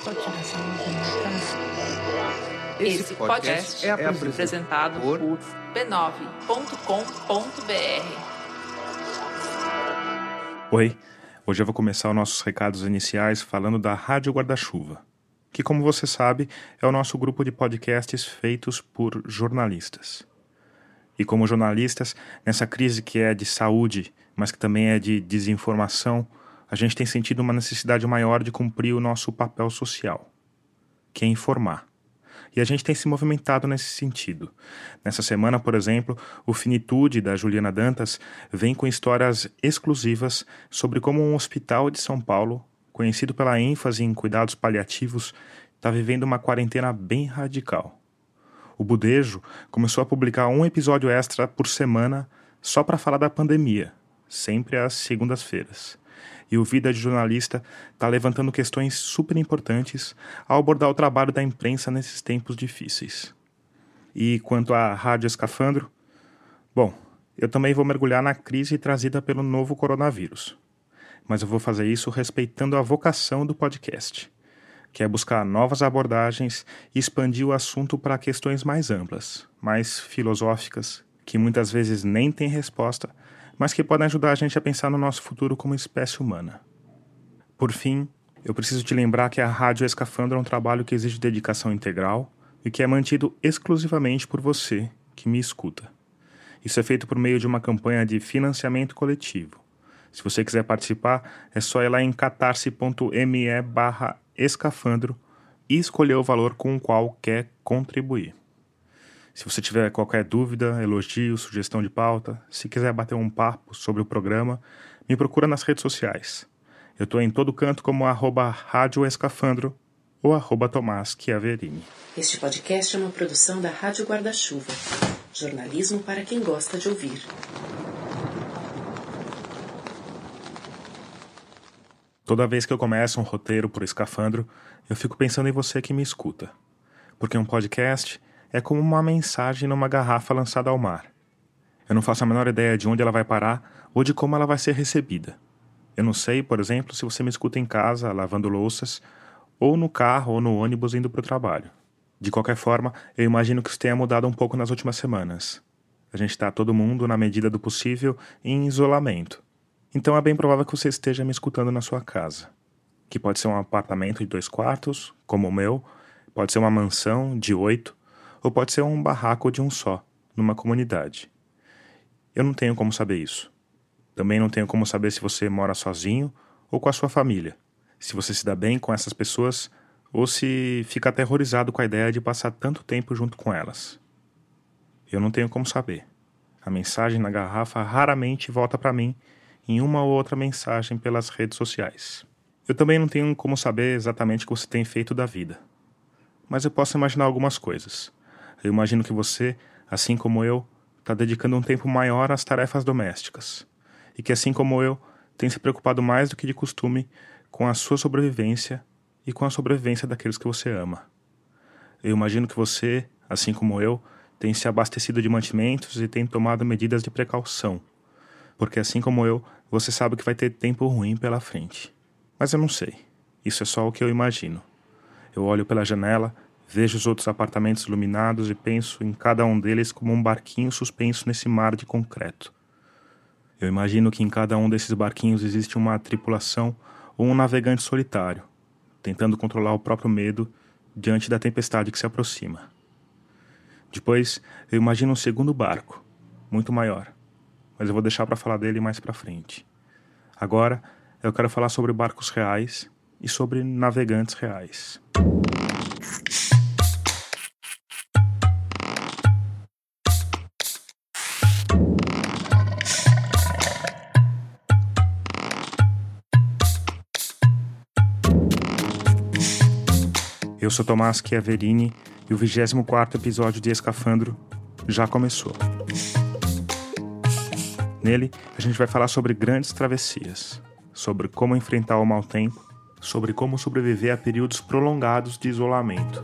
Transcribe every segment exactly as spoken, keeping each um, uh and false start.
Esse podcast é apresentado por b nove ponto com ponto b r. Oi, hoje eu vou começar os nossos recados iniciais falando da Rádio Guarda-Chuva, que, como você sabe, é o nosso grupo de podcasts feitos por jornalistas. E como jornalistas, nessa crise que é de saúde, mas que também é de desinformação, a gente tem sentido uma necessidade maior de cumprir o nosso papel social, que é informar. E a gente tem se movimentado nesse sentido. Nessa semana, por exemplo, o Finitude, da Juliana Dantas, vem com histórias exclusivas sobre como um hospital de São Paulo, conhecido pela ênfase em cuidados paliativos, está vivendo uma quarentena bem radical. O Budejo começou a publicar um episódio extra por semana só para falar da pandemia, sempre às segundas-feiras. E o Vida de Jornalista está levantando questões super importantes ao abordar o trabalho da imprensa nesses tempos difíceis. E quanto à Rádio Escafandro, bom, eu também vou mergulhar na crise trazida pelo novo coronavírus. Mas eu vou fazer isso respeitando a vocação do podcast, que é buscar novas abordagens e expandir o assunto para questões mais amplas, mais filosóficas, que muitas vezes nem têm resposta, mas que podem ajudar a gente a pensar no nosso futuro como espécie humana. Por fim, eu preciso te lembrar que a Rádio Escafandro é um trabalho que exige dedicação integral e que é mantido exclusivamente por você que me escuta. Isso é feito por meio de uma campanha de financiamento coletivo. Se você quiser participar, é só ir lá em catarse.me barra escafandro e escolher o valor com o qual quer contribuir. Se você tiver qualquer dúvida, elogio, sugestão de pauta, se quiser bater um papo sobre o programa, me procura nas redes sociais. Eu estou em todo canto como arroba Rádio Escafandro ou arroba Tomás Chiaverini. Este podcast é uma produção da Rádio Guarda-Chuva. Jornalismo para quem gosta de ouvir. Toda vez que eu começo um roteiro por Escafandro, eu fico pensando em você que me escuta. Porque um podcast é como uma mensagem numa garrafa lançada ao mar. Eu não faço a menor ideia de onde ela vai parar ou de como ela vai ser recebida. Eu não sei, por exemplo, se você me escuta em casa, lavando louças, ou no carro ou no ônibus indo para o trabalho. De qualquer forma, eu imagino que isso tenha mudado um pouco nas últimas semanas. A gente está todo mundo, na medida do possível, em isolamento. Então é bem provável que você esteja me escutando na sua casa. Que pode ser um apartamento de dois quartos, como o meu, pode ser uma mansão de oito, ou pode ser um barraco de um só, numa comunidade. Eu não tenho como saber isso. Também não tenho como saber se você mora sozinho ou com a sua família, se você se dá bem com essas pessoas ou se fica aterrorizado com a ideia de passar tanto tempo junto com elas. Eu não tenho como saber. A mensagem na garrafa raramente volta para mim em uma ou outra mensagem pelas redes sociais. Eu também não tenho como saber exatamente o que você tem feito da vida. Mas eu posso imaginar algumas coisas. Eu imagino que você, assim como eu, está dedicando um tempo maior às tarefas domésticas. E que, assim como eu, tem se preocupado mais do que de costume com a sua sobrevivência e com a sobrevivência daqueles que você ama. Eu imagino que você, assim como eu, tem se abastecido de mantimentos e tem tomado medidas de precaução. Porque, assim como eu, você sabe que vai ter tempo ruim pela frente. Mas eu não sei. Isso é só o que eu imagino. Eu olho pela janela, vejo os outros apartamentos iluminados e penso em cada um deles como um barquinho suspenso nesse mar de concreto. Eu imagino que em cada um desses barquinhos existe uma tripulação ou um navegante solitário, tentando controlar o próprio medo diante da tempestade que se aproxima. Depois, eu imagino um segundo barco, muito maior, mas eu vou deixar para falar dele mais para frente. Agora, eu quero falar sobre barcos reais e sobre navegantes reais. Eu sou Tomás Chiaverini e o vigésimo quarto episódio de Escafandro já começou. Nele, a gente vai falar sobre grandes travessias, sobre como enfrentar o mau tempo, sobre como sobreviver a períodos prolongados de isolamento.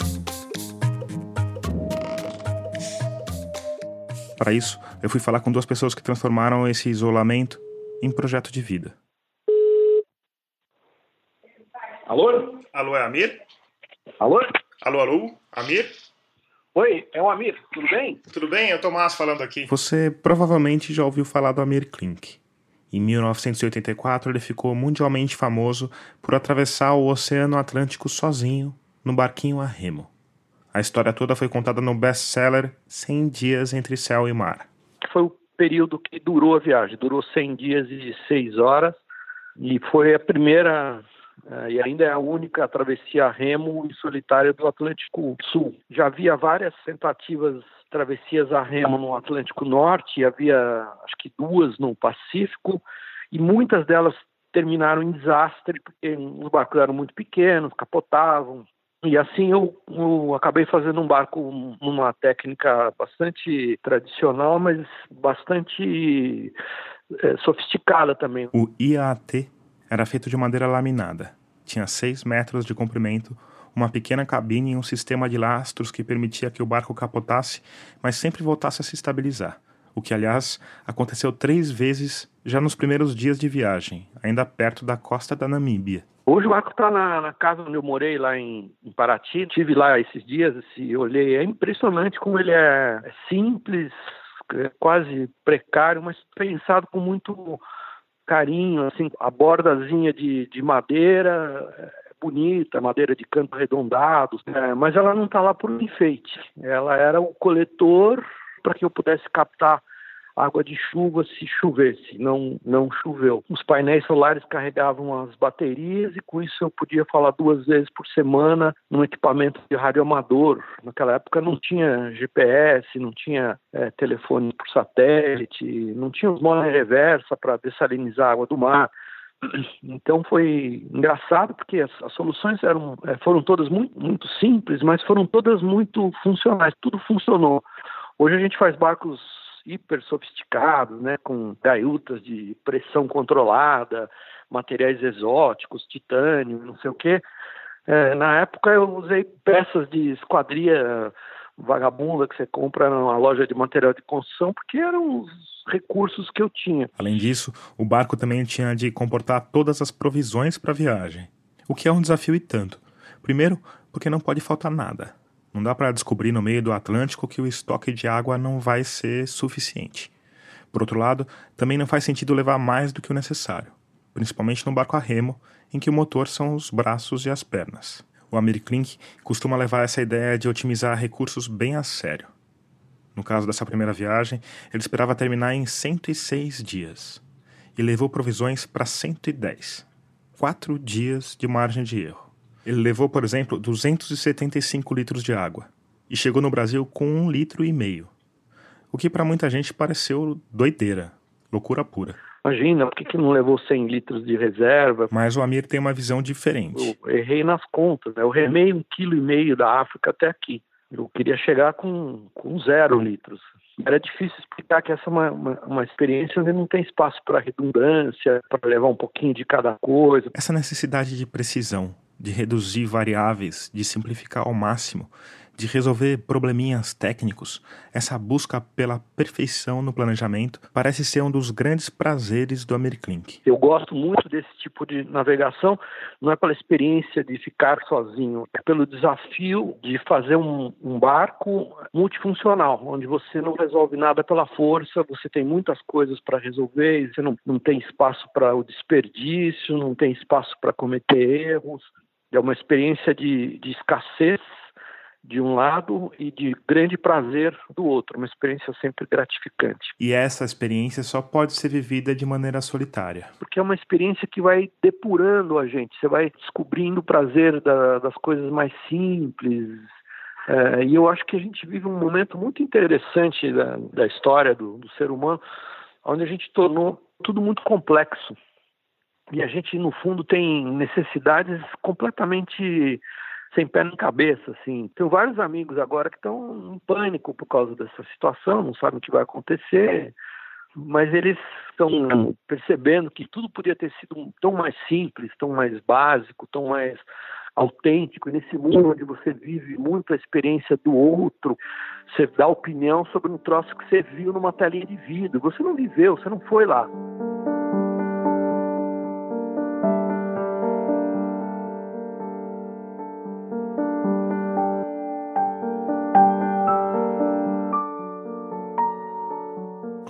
Para isso, eu fui falar com duas pessoas que transformaram esse isolamento em projeto de vida. Alô? Alô, é Amir? Alô? Alô, alô? Amir? Oi, é o Amir, tudo bem? Tudo bem? É o Tomás falando aqui. Você provavelmente já ouviu falar do Amir Klink. Em mil novecentos e oitenta e quatro, ele ficou mundialmente famoso por atravessar o Oceano Atlântico sozinho, no barquinho a remo. A história toda foi contada no best-seller cem dias entre céu e mar. Foi o período que durou a viagem, durou cem dias e seis horas, e foi a primeira, e ainda é a única travessia a remo e solitária do Atlântico Sul. Já havia várias tentativas de travessias a remo no Atlântico Norte, havia acho que duas no Pacífico, e muitas delas terminaram em desastre, porque os barcos eram muito pequenos, capotavam. E assim eu, eu acabei fazendo um barco numa técnica bastante tradicional, mas bastante é, sofisticada também. O I A T era feito de madeira laminada. Tinha seis metros de comprimento, uma pequena cabine e um sistema de lastros que permitia que o barco capotasse, mas sempre voltasse a se estabilizar. O que, aliás, aconteceu três vezes já nos primeiros dias de viagem, ainda perto da costa da Namíbia. Hoje o barco está na, na casa onde eu morei, lá em, em Paraty. Estive lá esses dias e olhei. É impressionante como ele é, é simples, é quase precário, mas pensado com muito carinho. Assim, a bordazinha de, de madeira é bonita, madeira de canto arredondado, é, mas ela não está lá por um enfeite. Ela era o coletor para que eu pudesse captar água de chuva se chovesse, não, não choveu. Os painéis solares carregavam as baterias e com isso eu podia falar duas vezes por semana num equipamento de radioamador. Naquela época não tinha G P S, não tinha é, telefone por satélite, não tinha os modos reversa para dessalinizar a água do mar. Então foi engraçado porque as, as soluções eram, foram todas muito, muito simples, mas foram todas muito funcionais, tudo funcionou. Hoje a gente faz barcos hiper sofisticados, né, com gaiutas de pressão controlada, materiais exóticos, titânio, não sei o quê. É, na época eu usei peças de esquadria vagabunda que você compra numa loja de material de construção, porque eram os recursos que eu tinha. Além disso, o barco também tinha de comportar todas as provisões para a viagem, o que é um desafio e tanto. Primeiro, porque não pode faltar nada. Não dá para descobrir no meio do Atlântico que o estoque de água não vai ser suficiente. Por outro lado, também não faz sentido levar mais do que o necessário, principalmente no barco a remo, em que o motor são os braços e as pernas. O Amir Klink costuma levar essa ideia de otimizar recursos bem a sério. No caso dessa primeira viagem, ele esperava terminar em cento e seis dias e levou provisões para cento e dez. Quatro dias de margem de erro. Ele levou, por exemplo, duzentos e setenta e cinco litros de água e chegou no Brasil com um litro e meio, o que para muita gente pareceu doideira, loucura pura. Imagina, por que, que não levou cem litros de reserva? Mas o Amir tem uma visão diferente. Eu errei nas contas, né? Eu remei um quilo e meio da África até aqui. Eu queria chegar com, com zero litros. Era difícil explicar que essa é uma, uma, uma experiência onde não tem espaço para redundância, para levar um pouquinho de cada coisa. Essa necessidade de precisão, de reduzir variáveis, de simplificar ao máximo, de resolver probleminhas técnicos, essa busca pela perfeição no planejamento parece ser um dos grandes prazeres do Amir Klink. Eu gosto muito desse tipo de navegação, não é pela experiência de ficar sozinho, é pelo desafio de fazer um, um barco multifuncional, onde você não resolve nada pela força, você tem muitas coisas para resolver, você não, não tem espaço para o desperdício, não tem espaço para cometer erros. É uma experiência de, de escassez de um lado e de grande prazer do outro, uma experiência sempre gratificante. E essa experiência só pode ser vivida de maneira solitária. Porque é uma experiência que vai depurando a gente, você vai descobrindo o prazer da, das coisas mais simples, é, e eu acho que a gente vive um momento muito interessante da, da história do, do ser humano, onde a gente tornou tudo muito complexo. E a gente, no fundo, tem necessidades completamente sem pé nem cabeça, assim. Tenho vários amigos agora que estão em pânico por causa dessa situação, não sabem o que vai acontecer, mas eles estão percebendo que tudo podia ter sido tão mais simples, tão mais básico, tão mais autêntico. E nesse mundo onde você vive muito a experiência do outro, você dá opinião sobre um troço que você viu numa telinha de vidro. Você não viveu, você não foi lá.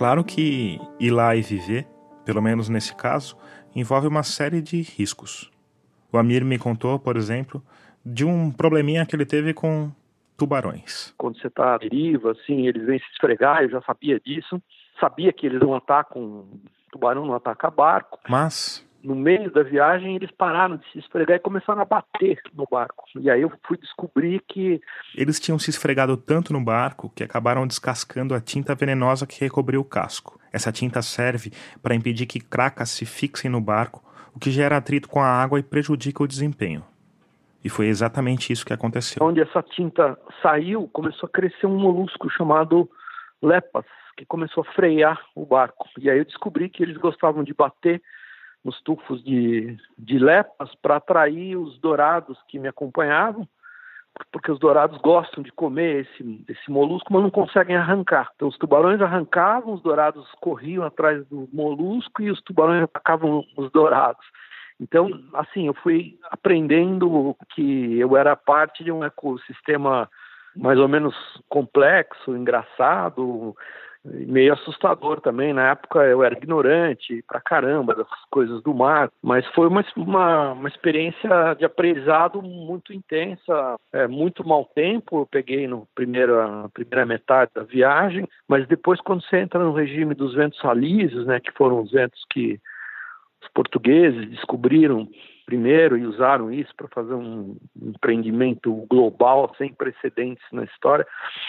Claro que ir lá e viver, pelo menos nesse caso, envolve uma série de riscos. O Amir me contou, por exemplo, de um probleminha que ele teve com tubarões. Quando você está à deriva, assim, eles vêm se esfregar, eu já sabia disso. Sabia que eles não atacam, tubarão não ataca barco. Mas no meio da viagem, eles pararam de se esfregar e começaram a bater no barco. E aí eu fui descobrir que eles tinham se esfregado tanto no barco que acabaram descascando a tinta venenosa que recobriu o casco. Essa tinta serve para impedir que cracas se fixem no barco, o que gera atrito com a água e prejudica o desempenho. E foi exatamente isso que aconteceu. Onde essa tinta saiu, começou a crescer um molusco chamado lepas, que começou a frear o barco. E aí eu descobri que eles gostavam de bater nos tufos de, de lepas para atrair os dourados que me acompanhavam, porque os dourados gostam de comer esse, esse molusco, mas não conseguem arrancar. Então os tubarões arrancavam, os dourados corriam atrás do molusco e os tubarões atacavam os dourados. Então, assim, eu fui aprendendo que eu era parte de um ecossistema mais ou menos complexo, engraçado, meio assustador também. Na época eu era ignorante pra caramba das coisas do mar, mas foi uma, uma, uma experiência de aprendizado muito intensa, é, muito mau tempo eu peguei no primeiro, na primeira metade da viagem, mas depois quando você entra no regime dos ventos alísios, né, que foram os ventos que os portugueses descobriram primeiro e usaram isso para fazer um empreendimento global sem precedentes na história,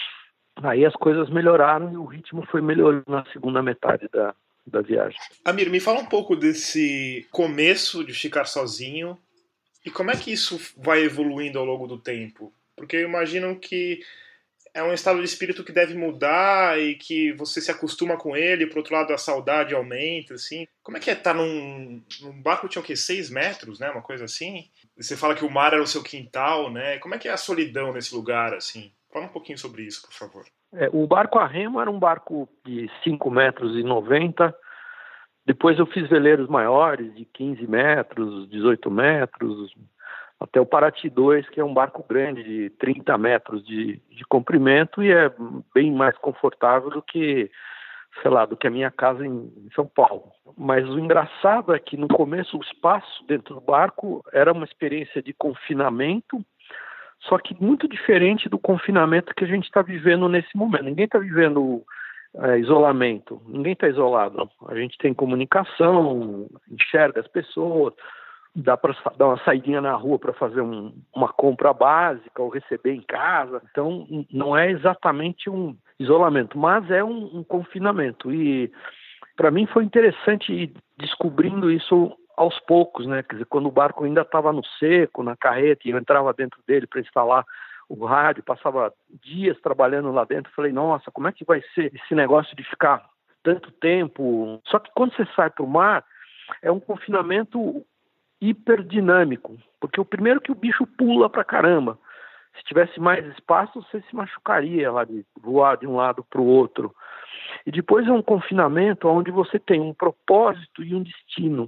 aí as coisas melhoraram e o ritmo foi melhorando na segunda metade da, da viagem. Amir, me fala um pouco desse começo de ficar sozinho e como é que isso vai evoluindo ao longo do tempo? Porque eu imagino que é um estado de espírito que deve mudar e que você se acostuma com ele, por outro lado a saudade aumenta, assim. Como é que é estar num, num barco que tinha o quê? Seis metros, né? Uma coisa assim? Você fala que o mar era o seu quintal, né? Como é que é a solidão nesse lugar, assim? Fala um pouquinho sobre isso, por favor. É, o barco a remo era um barco de cinco metros e noventa. Depois eu fiz veleiros maiores, de quinze metros, dezoito metros, até o Paraty dois, que é um barco grande de trinta metros de, de comprimento e é bem mais confortável do que, sei lá, do que a minha casa em, em São Paulo. Mas o engraçado é que no começo o espaço dentro do barco era uma experiência de confinamento, só que muito diferente do confinamento que a gente está vivendo nesse momento. Ninguém está vivendo é, isolamento, ninguém está isolado. A gente tem comunicação, enxerga as pessoas, dá para dar uma saidinha na rua para fazer um, uma compra básica ou receber em casa. Então, não é exatamente um isolamento, mas é um, um confinamento. E, para mim, foi interessante ir descobrindo isso aos poucos, né? Quer dizer, quando o barco ainda estava no seco, na carreta, e eu entrava dentro dele para instalar o rádio, passava dias trabalhando lá dentro, falei, nossa, como é que vai ser esse negócio de ficar tanto tempo? Só que quando você sai para o mar, é um confinamento hiperdinâmico, porque o primeiro que o bicho pula pra caramba. Se tivesse mais espaço, você se machucaria lá de voar de um lado para o outro. E depois é um confinamento onde você tem um propósito e um destino.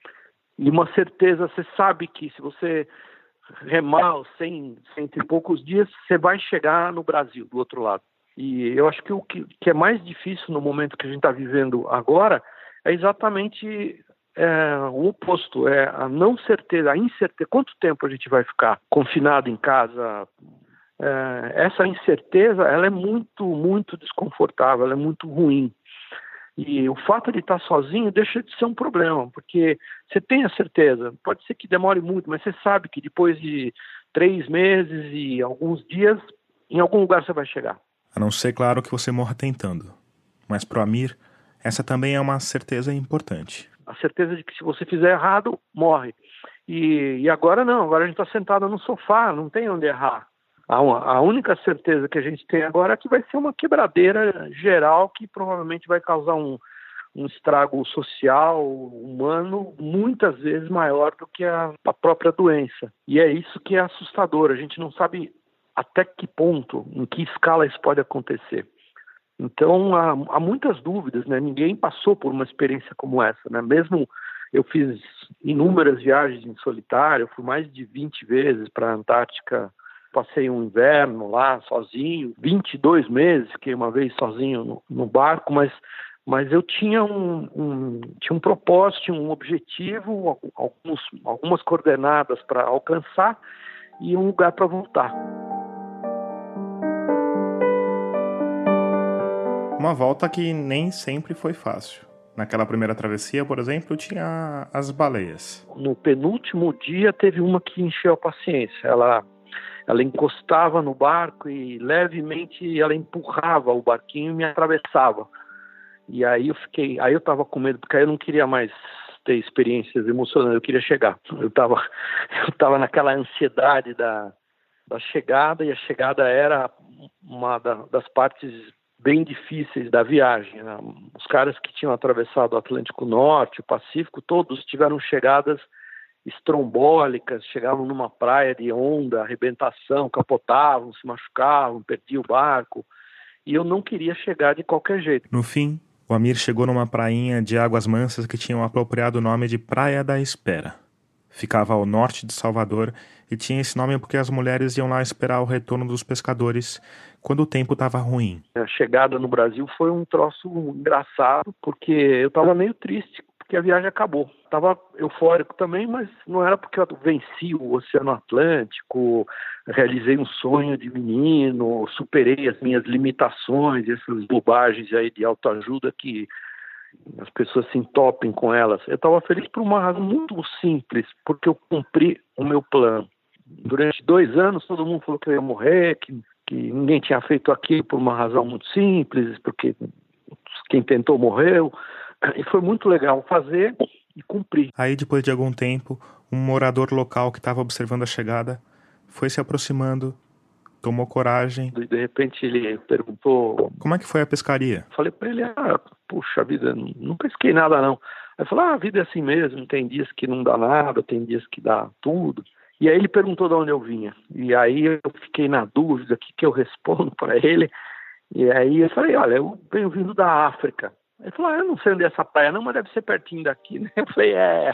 E uma certeza, você sabe que se você remar cem, cento e poucos dias, você vai chegar no Brasil, do outro lado. E eu acho que o que, que é mais difícil no momento que a gente está vivendo agora é exatamente é, o oposto, é a não certeza, a incerteza. Quanto tempo a gente vai ficar confinado em casa? É, essa incerteza, ela é muito, muito desconfortável, ela é muito ruim. E o fato de estar sozinho deixa de ser um problema, porque você tem a certeza, pode ser que demore muito, mas você sabe que depois de três meses e alguns dias, em algum lugar você vai chegar. A não ser, claro, que você morra tentando. Mas para o Amir, essa também é uma certeza importante. A certeza de que se você fizer errado, morre. E, e agora não, agora a gente está sentado no sofá, não tem onde errar. A, a única certeza que a gente tem agora é que vai ser uma quebradeira geral que provavelmente vai causar um, um estrago social, humano, muitas vezes maior do que a, a própria doença. E é isso que é assustador. A gente não sabe até que ponto, em que escala isso pode acontecer. Então, há, há muitas dúvidas, né? Ninguém passou por uma experiência como essa, né? Mesmo eu fiz inúmeras viagens em solitário, eu fui mais de vinte vezes para a Antártica. Passei um inverno lá sozinho, vinte e dois meses, fiquei uma vez sozinho no, no barco, mas mas eu tinha um, um, tinha um propósito, tinha um objetivo, alguns, algumas coordenadas para alcançar e um lugar para voltar. Uma volta que nem sempre foi fácil. Naquela primeira travessia, por exemplo, tinha as baleias. No penúltimo dia teve uma que encheu a paciência. Ela, ela encostava no barco e levemente ela empurrava o barquinho e me atravessava. E aí eu fiquei, aí eu estava com medo, porque aí eu não queria mais ter experiências emocionantes, eu queria chegar. Eu estava eu tava naquela ansiedade da, da chegada, e a chegada era uma da, das partes bem difíceis da viagem, né? Os caras que tinham atravessado o Atlântico Norte, o Pacífico, todos tiveram chegadas estrombólicas, chegavam numa praia de onda, arrebentação, capotavam, se machucavam, perdiam o barco, e eu não queria chegar de qualquer jeito. No fim, o Amir chegou numa prainha de águas mansas que tinha o apropriado nome de Praia da Espera. Ficava ao norte de Salvador e tinha esse nome porque as mulheres iam lá esperar o retorno dos pescadores quando o tempo estava ruim. A chegada no Brasil foi um troço engraçado, porque eu estava meio triste, porque a viagem acabou. Estava eufórico também, mas não era porque eu venci o Oceano Atlântico, realizei um sonho de menino, superei as minhas limitações, essas bobagens aí de autoajuda que as pessoas se entopem com elas. Eu estava feliz por uma razão muito simples, porque eu cumpri o meu plano. Durante dois anos todo mundo falou que eu ia morrer, que, que ninguém tinha feito aquilo por uma razão muito simples, porque quem tentou morreu. E foi muito legal fazer e cumprir. Aí, depois de algum tempo, um morador local que estava observando a chegada foi se aproximando, tomou coragem. De repente ele perguntou... Como é que foi a pescaria? Falei para ele, ah, puxa vida, não pesquei nada não. Aí ele falou, ah, a vida é assim mesmo, tem dias que não dá nada, tem dias que dá tudo. E aí ele perguntou de onde eu vinha. E aí eu fiquei na dúvida, o que, que eu respondo para ele. E aí eu falei, olha, eu venho vindo da África. Ele falou, ah, eu não sei onde é essa praia não, mas deve ser pertinho daqui, né? Eu falei, é...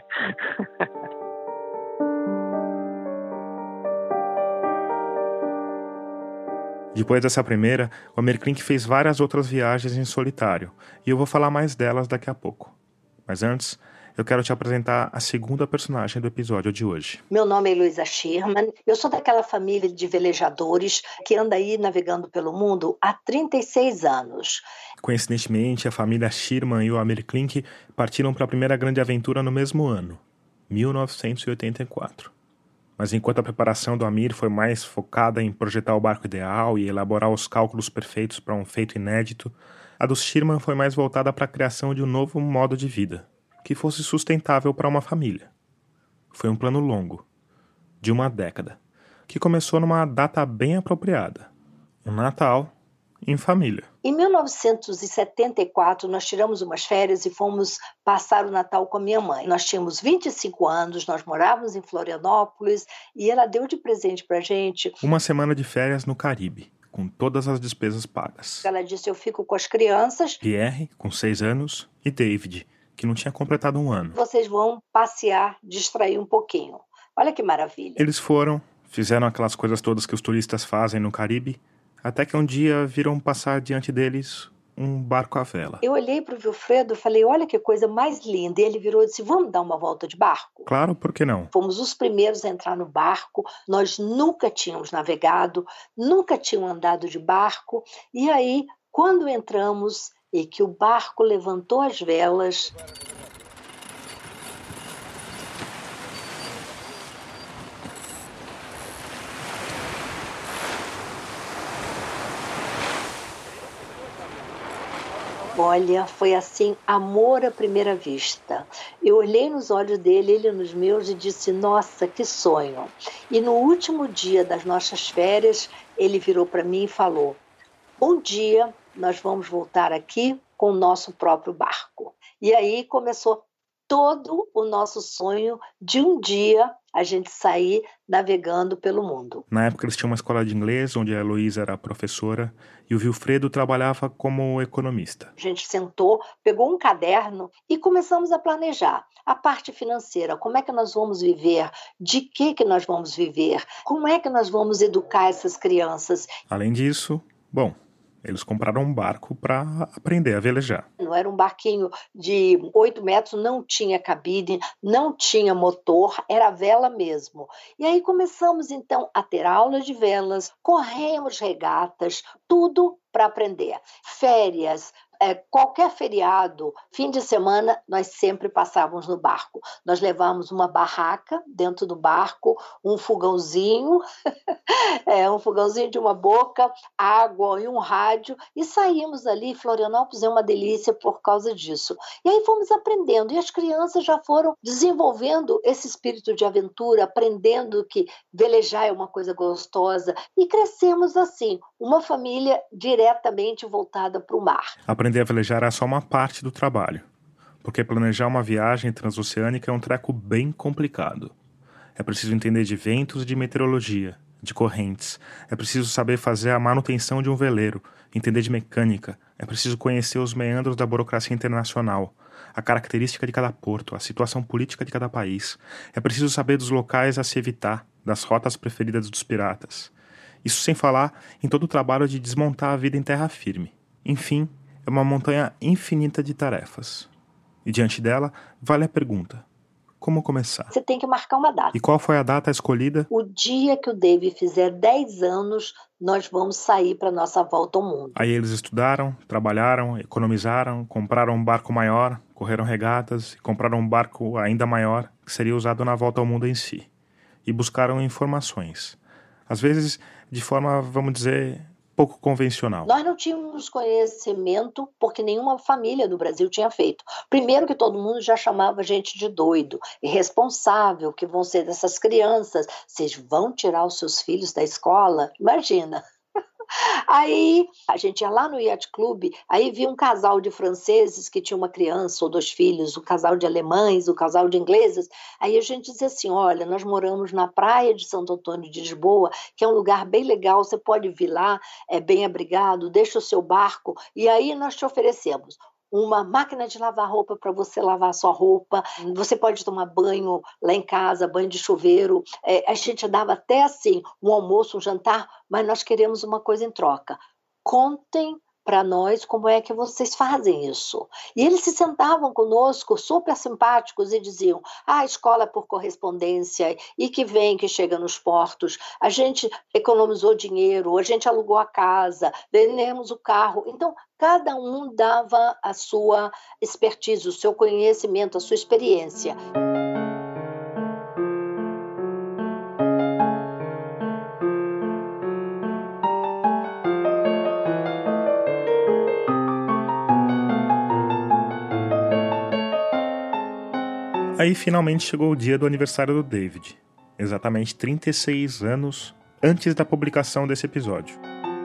Depois dessa primeira, o Amir Klink fez várias outras viagens em solitário, e eu vou falar mais delas daqui a pouco. Mas antes, eu quero te apresentar a segunda personagem do episódio de hoje. Meu nome é Heloísa Schirman, eu sou daquela família de velejadores que anda aí navegando pelo mundo há trinta e seis anos. Coincidentemente, a família Schirman e o Amir Klink partiram para a primeira grande aventura no mesmo ano, mil novecentos e oitenta e quatro. Mas enquanto a preparação do Amir foi mais focada em projetar o barco ideal e elaborar os cálculos perfeitos para um feito inédito, a dos Schirman foi mais voltada para a criação de um novo modo de vida, que fosse sustentável para uma família. Foi um plano longo, de uma década, que começou numa data bem apropriada, um Natal em família. Em mil novecentos e setenta e quatro, nós tiramos umas férias e fomos passar o Natal com a minha mãe. Nós tínhamos vinte e cinco anos, nós morávamos em Florianópolis e ela deu de presente pra gente uma semana de férias no Caribe, com todas as despesas pagas. Ela disse, eu fico com as crianças. Pierre, com seis anos, e David, que não tinha completado um ano. Vocês vão passear, distrair um pouquinho. Olha que maravilha. Eles foram, fizeram aquelas coisas todas que os turistas fazem no Caribe, até que um dia viram passar diante deles um barco à vela. Eu olhei para o Vilfredo e falei, olha que coisa mais linda. E ele virou e disse, vamos dar uma volta de barco? Claro, por que não? Fomos os primeiros a entrar no barco, nós nunca tínhamos navegado, nunca tínhamos andado de barco. E aí, quando entramos e que o barco levantou as velas... Olha, foi assim, amor à primeira vista. Eu olhei nos olhos dele, ele nos meus, e disse, nossa, que sonho. E no último dia das nossas férias, ele virou para mim e falou, um dia nós vamos voltar aqui com o nosso próprio barco. E aí começou todo o nosso sonho de um dia a gente sair navegando pelo mundo. Na época eles tinham uma escola de inglês, onde a Heloísa era a professora, e o Vilfredo trabalhava como economista. A gente sentou, pegou um caderno e começamos a planejar a parte financeira, como é que nós vamos viver, de que que nós vamos viver, como é que nós vamos educar essas crianças. Além disso, bom, Eles compraram um barco para aprender a velejar. Não era um barquinho de oito metros, não tinha cabine, não tinha motor, era vela mesmo. E aí começamos então a ter aulas de velas, corremos regatas, tudo para aprender. Férias, é, qualquer feriado, fim de semana, nós sempre passávamos no barco. Nós levávamos uma barraca dentro do barco, um fogãozinho, é, um fogãozinho de uma boca, água e um rádio, e saímos ali. Florianópolis é uma delícia por causa disso. E aí fomos aprendendo, e as crianças já foram desenvolvendo esse espírito de aventura, aprendendo que velejar é uma coisa gostosa, e crescemos assim, uma família diretamente voltada para o mar. Aprender a velejar é só uma parte do trabalho, porque planejar uma viagem transoceânica é um treco bem complicado. É preciso entender de ventos e de meteorologia, de correntes. É preciso saber fazer a manutenção de um veleiro, entender de mecânica. É preciso conhecer os meandros da burocracia internacional, a característica de cada porto, a situação política de cada país. É preciso saber dos locais a se evitar, das rotas preferidas dos piratas. Isso sem falar em todo o trabalho de desmontar a vida em terra firme. Enfim, é uma montanha infinita de tarefas. E diante dela, vale a pergunta: como começar? Você tem que marcar uma data. E qual foi a data escolhida? O dia que o Dave fizer dez anos, nós vamos sair para a nossa volta ao mundo. Aí eles estudaram, trabalharam, economizaram, compraram um barco maior, correram regatas e compraram um barco ainda maior, que seria usado na volta ao mundo em si. E buscaram informações. Às vezes, de forma, vamos dizer, pouco convencional. Nós não tínhamos conhecimento porque nenhuma família do Brasil tinha feito. Primeiro que todo mundo já chamava a gente de doido, irresponsável, que vão ser dessas crianças. Vocês vão tirar os seus filhos da escola? Imagina! Aí a gente ia lá no Yacht Club, aí via um casal de franceses que tinha uma criança ou dois filhos, o um casal de alemães, o um casal de ingleses. Aí a gente dizia assim: olha, nós moramos na praia de Santo Antônio de Lisboa, que é um lugar bem legal, você pode vir lá, é bem abrigado, deixa o seu barco, e aí nós te oferecemos uma máquina de lavar roupa para você lavar a sua roupa, você pode tomar banho lá em casa, banho de chuveiro, é, a gente dava até assim, um almoço, um jantar, mas nós queremos uma coisa em troca. Contem para nós como é que vocês fazem isso. E eles se sentavam conosco, super simpáticos, e diziam: ah, a escola é por correspondência, e que vem, que chega nos portos, a gente economizou dinheiro, a gente alugou a casa, vendemos o carro. Então, cada um dava a sua expertise, o seu conhecimento, a sua experiência. Aí finalmente chegou o dia do aniversário do David, exatamente trinta e seis anos antes da publicação desse episódio.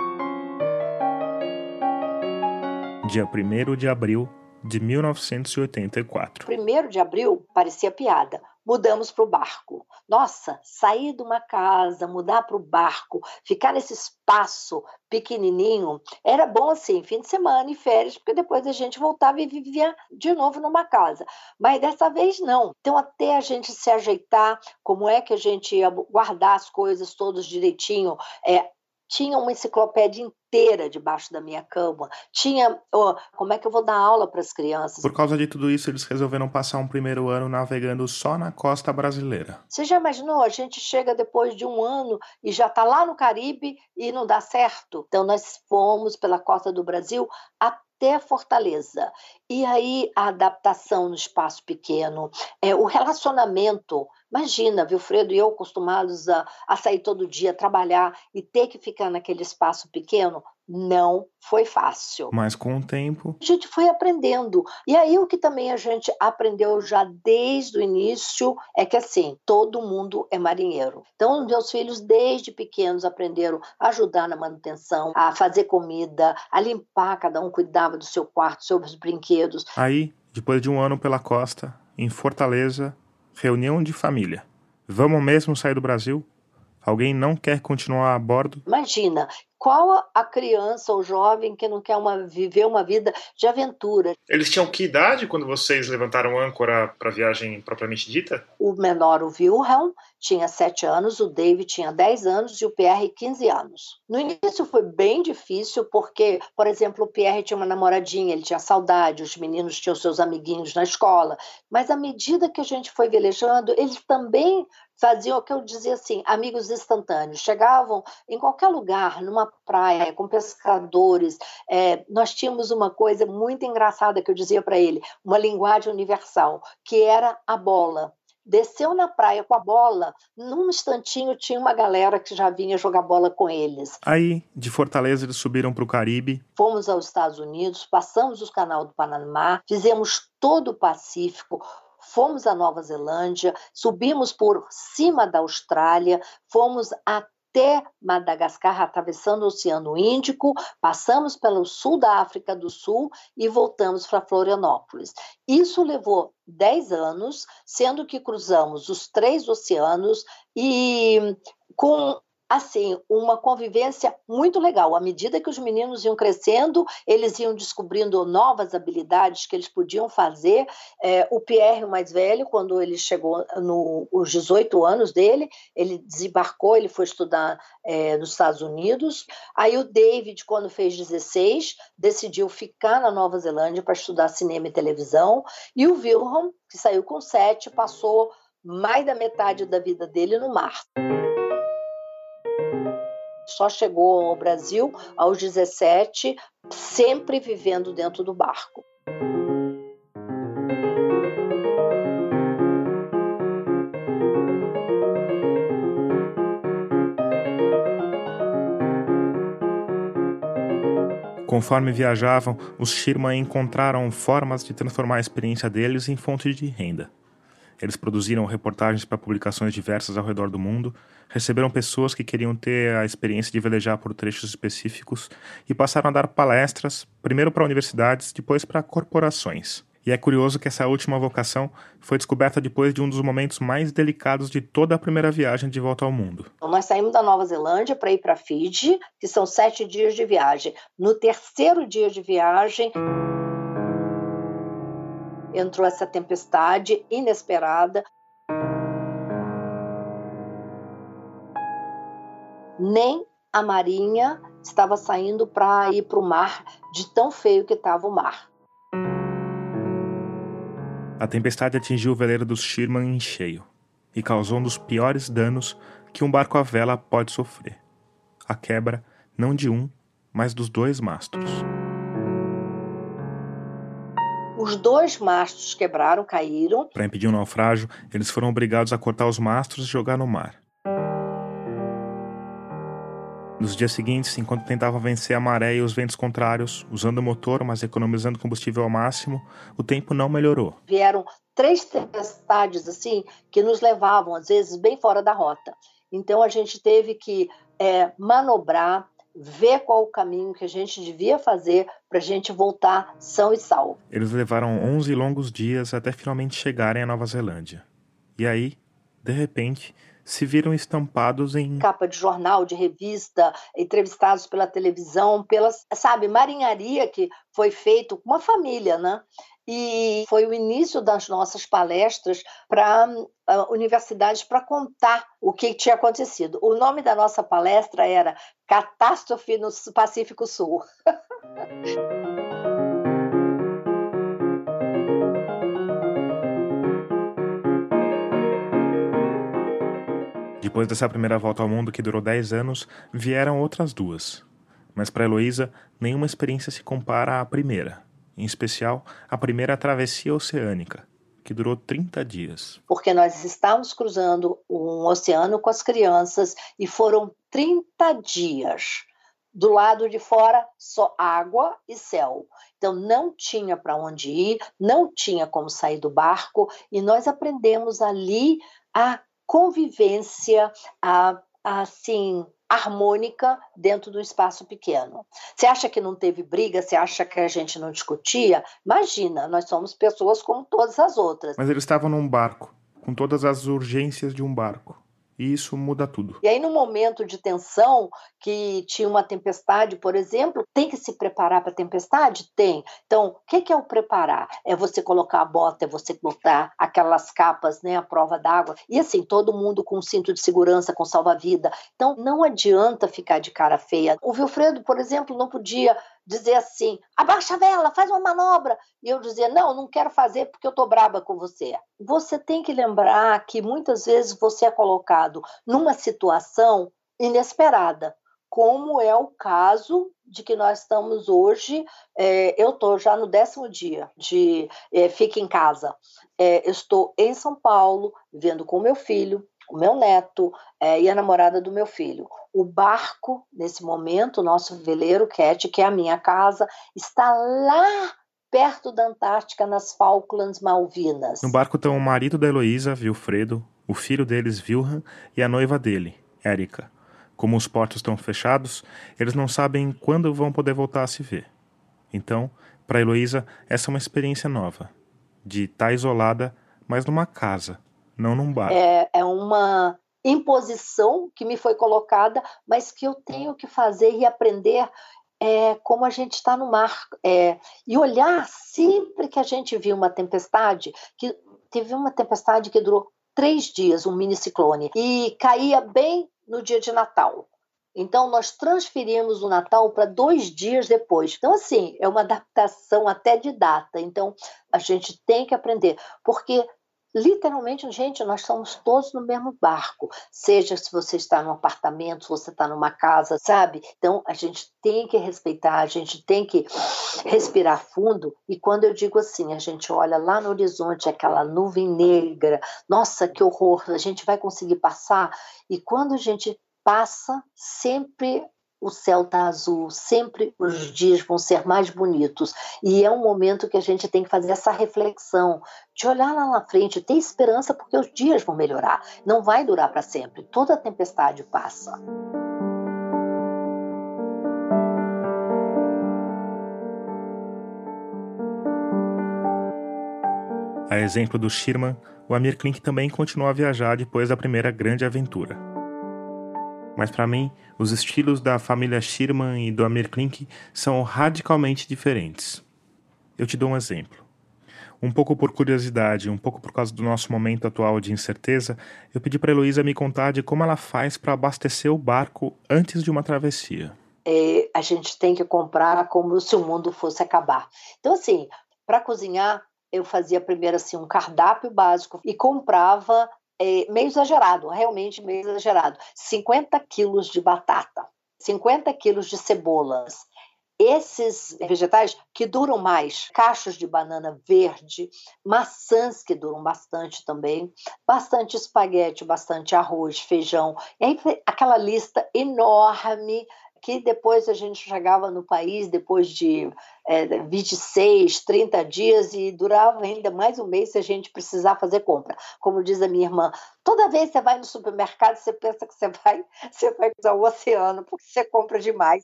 Dia primeiro de abril de mil novecentos e oitenta e quatro. primeiro de abril parecia piada. Mudamos para o barco. Nossa, sair de uma casa, mudar para o barco, ficar nesse espaço pequenininho, era bom assim, fim de semana e férias, porque depois a gente voltava e vivia de novo numa casa. Mas dessa vez não. Então, até a gente se ajeitar, como é que a gente ia guardar as coisas todas direitinho, é, tinha uma enciclopédia inteira debaixo da minha cama. Tinha, oh, como é que eu vou dar aula para as crianças? Por causa de tudo isso, eles resolveram passar um primeiro ano navegando só na costa brasileira. Você já imaginou? A gente chega depois de um ano e já está lá no Caribe e não dá certo. Então, nós fomos pela costa do Brasil até Fortaleza. E aí, a adaptação no espaço pequeno, é, o relacionamento. Imagina, Wilfredo e eu acostumados a, a sair todo dia, trabalhar e ter que ficar naquele espaço pequeno, não foi fácil. Mas com o tempo... A gente foi aprendendo. E aí o que também a gente aprendeu já desde o início é que, assim, todo mundo é marinheiro. Então, meus filhos, desde pequenos, aprenderam a ajudar na manutenção, a fazer comida, a limpar, cada um cuidava do seu quarto, seus brinquedos. Aí, depois de um ano pela costa, em Fortaleza, reunião de família. Vamos mesmo sair do Brasil? Alguém não quer continuar a bordo? Imagina, Qual a criança ou jovem que não quer uma, viver uma vida de aventura? Eles tinham que idade quando vocês levantaram âncora para a viagem propriamente dita? O menor, o Wilhelm, tinha sete anos, o David tinha dez anos e o Pierre quinze anos. No início foi bem difícil porque, por exemplo, o Pierre tinha uma namoradinha, ele tinha saudade, os meninos tinham seus amiguinhos na escola, mas à medida que a gente foi velejando, eles também faziam o que eu dizia assim, amigos instantâneos. Chegavam em qualquer lugar, numa praia, com pescadores. É, nós tínhamos uma coisa muito engraçada que eu dizia para ele, uma linguagem universal, que era a bola. Desceu na praia com a bola, num instantinho tinha uma galera que já vinha jogar bola com eles. Aí, de Fortaleza, eles subiram para o Caribe. Fomos aos Estados Unidos, passamos o canal do Panamá, fizemos todo o Pacífico, fomos à Nova Zelândia, subimos por cima da Austrália, fomos até Madagascar, atravessando o Oceano Índico, passamos pelo sul da África do Sul e voltamos para Florianópolis. Isso levou dez anos, sendo que cruzamos os três oceanos e com assim, uma convivência muito legal. À medida que os meninos iam crescendo, eles iam descobrindo novas habilidades que eles podiam fazer. É, o Pierre, o mais velho, quando ele chegou nos dezoito anos dele, ele desembarcou, ele foi estudar é, nos Estados Unidos. Aí o David, quando fez dezesseis, decidiu ficar na Nova Zelândia para estudar cinema e televisão. E o Wilhelm, que saiu com sete, passou mais da metade da vida dele no mar. Só chegou ao Brasil aos dezessete, sempre vivendo dentro do barco. Conforme viajavam, os Sherman encontraram formas de transformar a experiência deles em fonte de renda. Eles produziram reportagens para publicações diversas ao redor do mundo, receberam pessoas que queriam ter a experiência de velejar por trechos específicos e passaram a dar palestras, primeiro para universidades, depois para corporações. E é curioso que essa última vocação foi descoberta depois de um dos momentos mais delicados de toda a primeira viagem de volta ao mundo. Então, nós saímos da Nova Zelândia para ir para Fiji, que são sete dias de viagem. No terceiro dia de viagem, entrou essa tempestade inesperada. Nem a marinha estava saindo para ir para o mar, de tão feio que estava o mar. A tempestade atingiu o veleiro dos Sherman em cheio e causou um dos piores danos que um barco à vela pode sofrer. A quebra, não de um, mas dos dois mastros. Os dois mastros quebraram, caíram. Para impedir o naufrágio, eles foram obrigados a cortar os mastros e jogar no mar. Nos dias seguintes, enquanto tentavam vencer a maré e os ventos contrários, usando o motor, mas economizando combustível ao máximo, o tempo não melhorou. Vieram três tempestades assim, que nos levavam, às vezes, bem fora da rota. Então, a gente teve que é, manobrar, ver qual o caminho que a gente devia fazer para a gente voltar são e salvo. Eles levaram onze longos dias até finalmente chegarem à Nova Zelândia. E aí, de repente, se viram estampados em capa de jornal, de revista, entrevistados pela televisão, pela, sabe, marinharia que foi feito com uma família, né? E foi o início das nossas palestras para uh, universidades para contar o que tinha acontecido. O nome da nossa palestra era Catástrofe no Pacífico Sul. Depois dessa primeira volta ao mundo, que durou dez anos, vieram outras duas. Mas para Heloísa, nenhuma experiência se compara à primeira. Em especial, a primeira travessia oceânica, que durou trinta dias. Porque nós estávamos cruzando um oceano com as crianças e foram trinta dias. Do lado de fora, só água e céu. Então, não tinha para onde ir, não tinha como sair do barco, e nós aprendemos ali a convivência, a, a, assim, harmônica dentro do espaço pequeno. Você acha que não teve briga? Você acha que a gente não discutia? Imagina, nós somos pessoas como todas as outras. Mas eles estavam num barco, com todas as urgências de um barco. e isso muda tudo. E aí, no momento de tensão, que tinha uma tempestade, por exemplo, tem que se preparar para a tempestade? Tem. Então, o que, que é o preparar? É você colocar a bota, é você botar aquelas capas, né, à prova d'água. E assim, todo mundo com cinto de segurança, com salva-vida. Então, não adianta ficar de cara feia. O Vilfredo, por exemplo, não podia dizer assim, abaixa a vela, faz uma manobra. E eu dizia, não, não quero fazer porque eu estou braba com você. Você tem que lembrar que muitas vezes você é colocado numa situação inesperada, como é o caso de que nós estamos hoje. É, eu estou já no décimo dia de é, Fique em Casa. É, eu estou em São Paulo, vivendo com meu filho, o meu neto é, e a namorada do meu filho. O barco, nesse momento, o nosso veleiro, Cat, que é a minha casa, está lá perto da Antártica, nas Falklands Malvinas. No barco estão o marido da Heloísa, Vilfredo, o filho deles, Wilhelm, e a noiva dele, Érica. Como os portos estão fechados, eles não sabem quando vão poder voltar a se ver. Então, para Heloísa, essa é uma experiência nova, de estar isolada, mas numa casa, não num barco. É, é uma imposição que me foi colocada, mas que eu tenho que fazer e aprender é, como a gente está no mar. É, e olhar sempre que a gente viu uma tempestade, que teve uma tempestade que durou três dias, um mini-ciclone, e caía bem no dia de Natal. Então, nós transferimos o Natal para dois dias depois. Então, assim, é uma adaptação até de data. Então, a gente tem que aprender, porque literalmente, gente, nós estamos todos no mesmo barco, seja se você está num apartamento, se você está numa casa, sabe? Então, a gente tem que respeitar, a gente tem que respirar fundo, e quando eu digo assim, a gente olha lá no horizonte, aquela nuvem negra, nossa, que horror, a gente vai conseguir passar? E quando a gente passa, sempre o céu está azul, sempre os dias vão ser mais bonitos. E é um momento que a gente tem que fazer essa reflexão, de olhar lá na frente, ter esperança, porque os dias vão melhorar. Não vai durar para sempre. Toda tempestade passa. A exemplo do Sherman, o Amir Klink também continuou a viajar depois da primeira grande aventura. Mas para mim, os estilos da família Sherman e do Amir Klink são radicalmente diferentes. Eu te dou um exemplo. Um pouco por curiosidade, um pouco por causa do nosso momento atual de incerteza, eu pedi para a Heloísa me contar de como ela faz para abastecer o barco antes de uma travessia. É, a gente tem que comprar como se o mundo fosse acabar. Então, assim, para cozinhar, eu fazia primeiro assim, um cardápio básico e comprava É, meio exagerado, realmente meio exagerado, cinquenta quilos de batata, cinquenta quilos de cebolas, esses vegetais que duram mais, cachos de banana verde, maçãs que duram bastante também, bastante espaguete, bastante arroz, feijão, e aí aquela lista enorme que depois a gente chegava no país depois de é, vinte e seis, trinta dias e durava ainda mais um mês se a gente precisar fazer compra. Como diz a minha irmã, toda vez que você vai no supermercado, você pensa que você vai, você vai usar o oceano, porque você compra demais.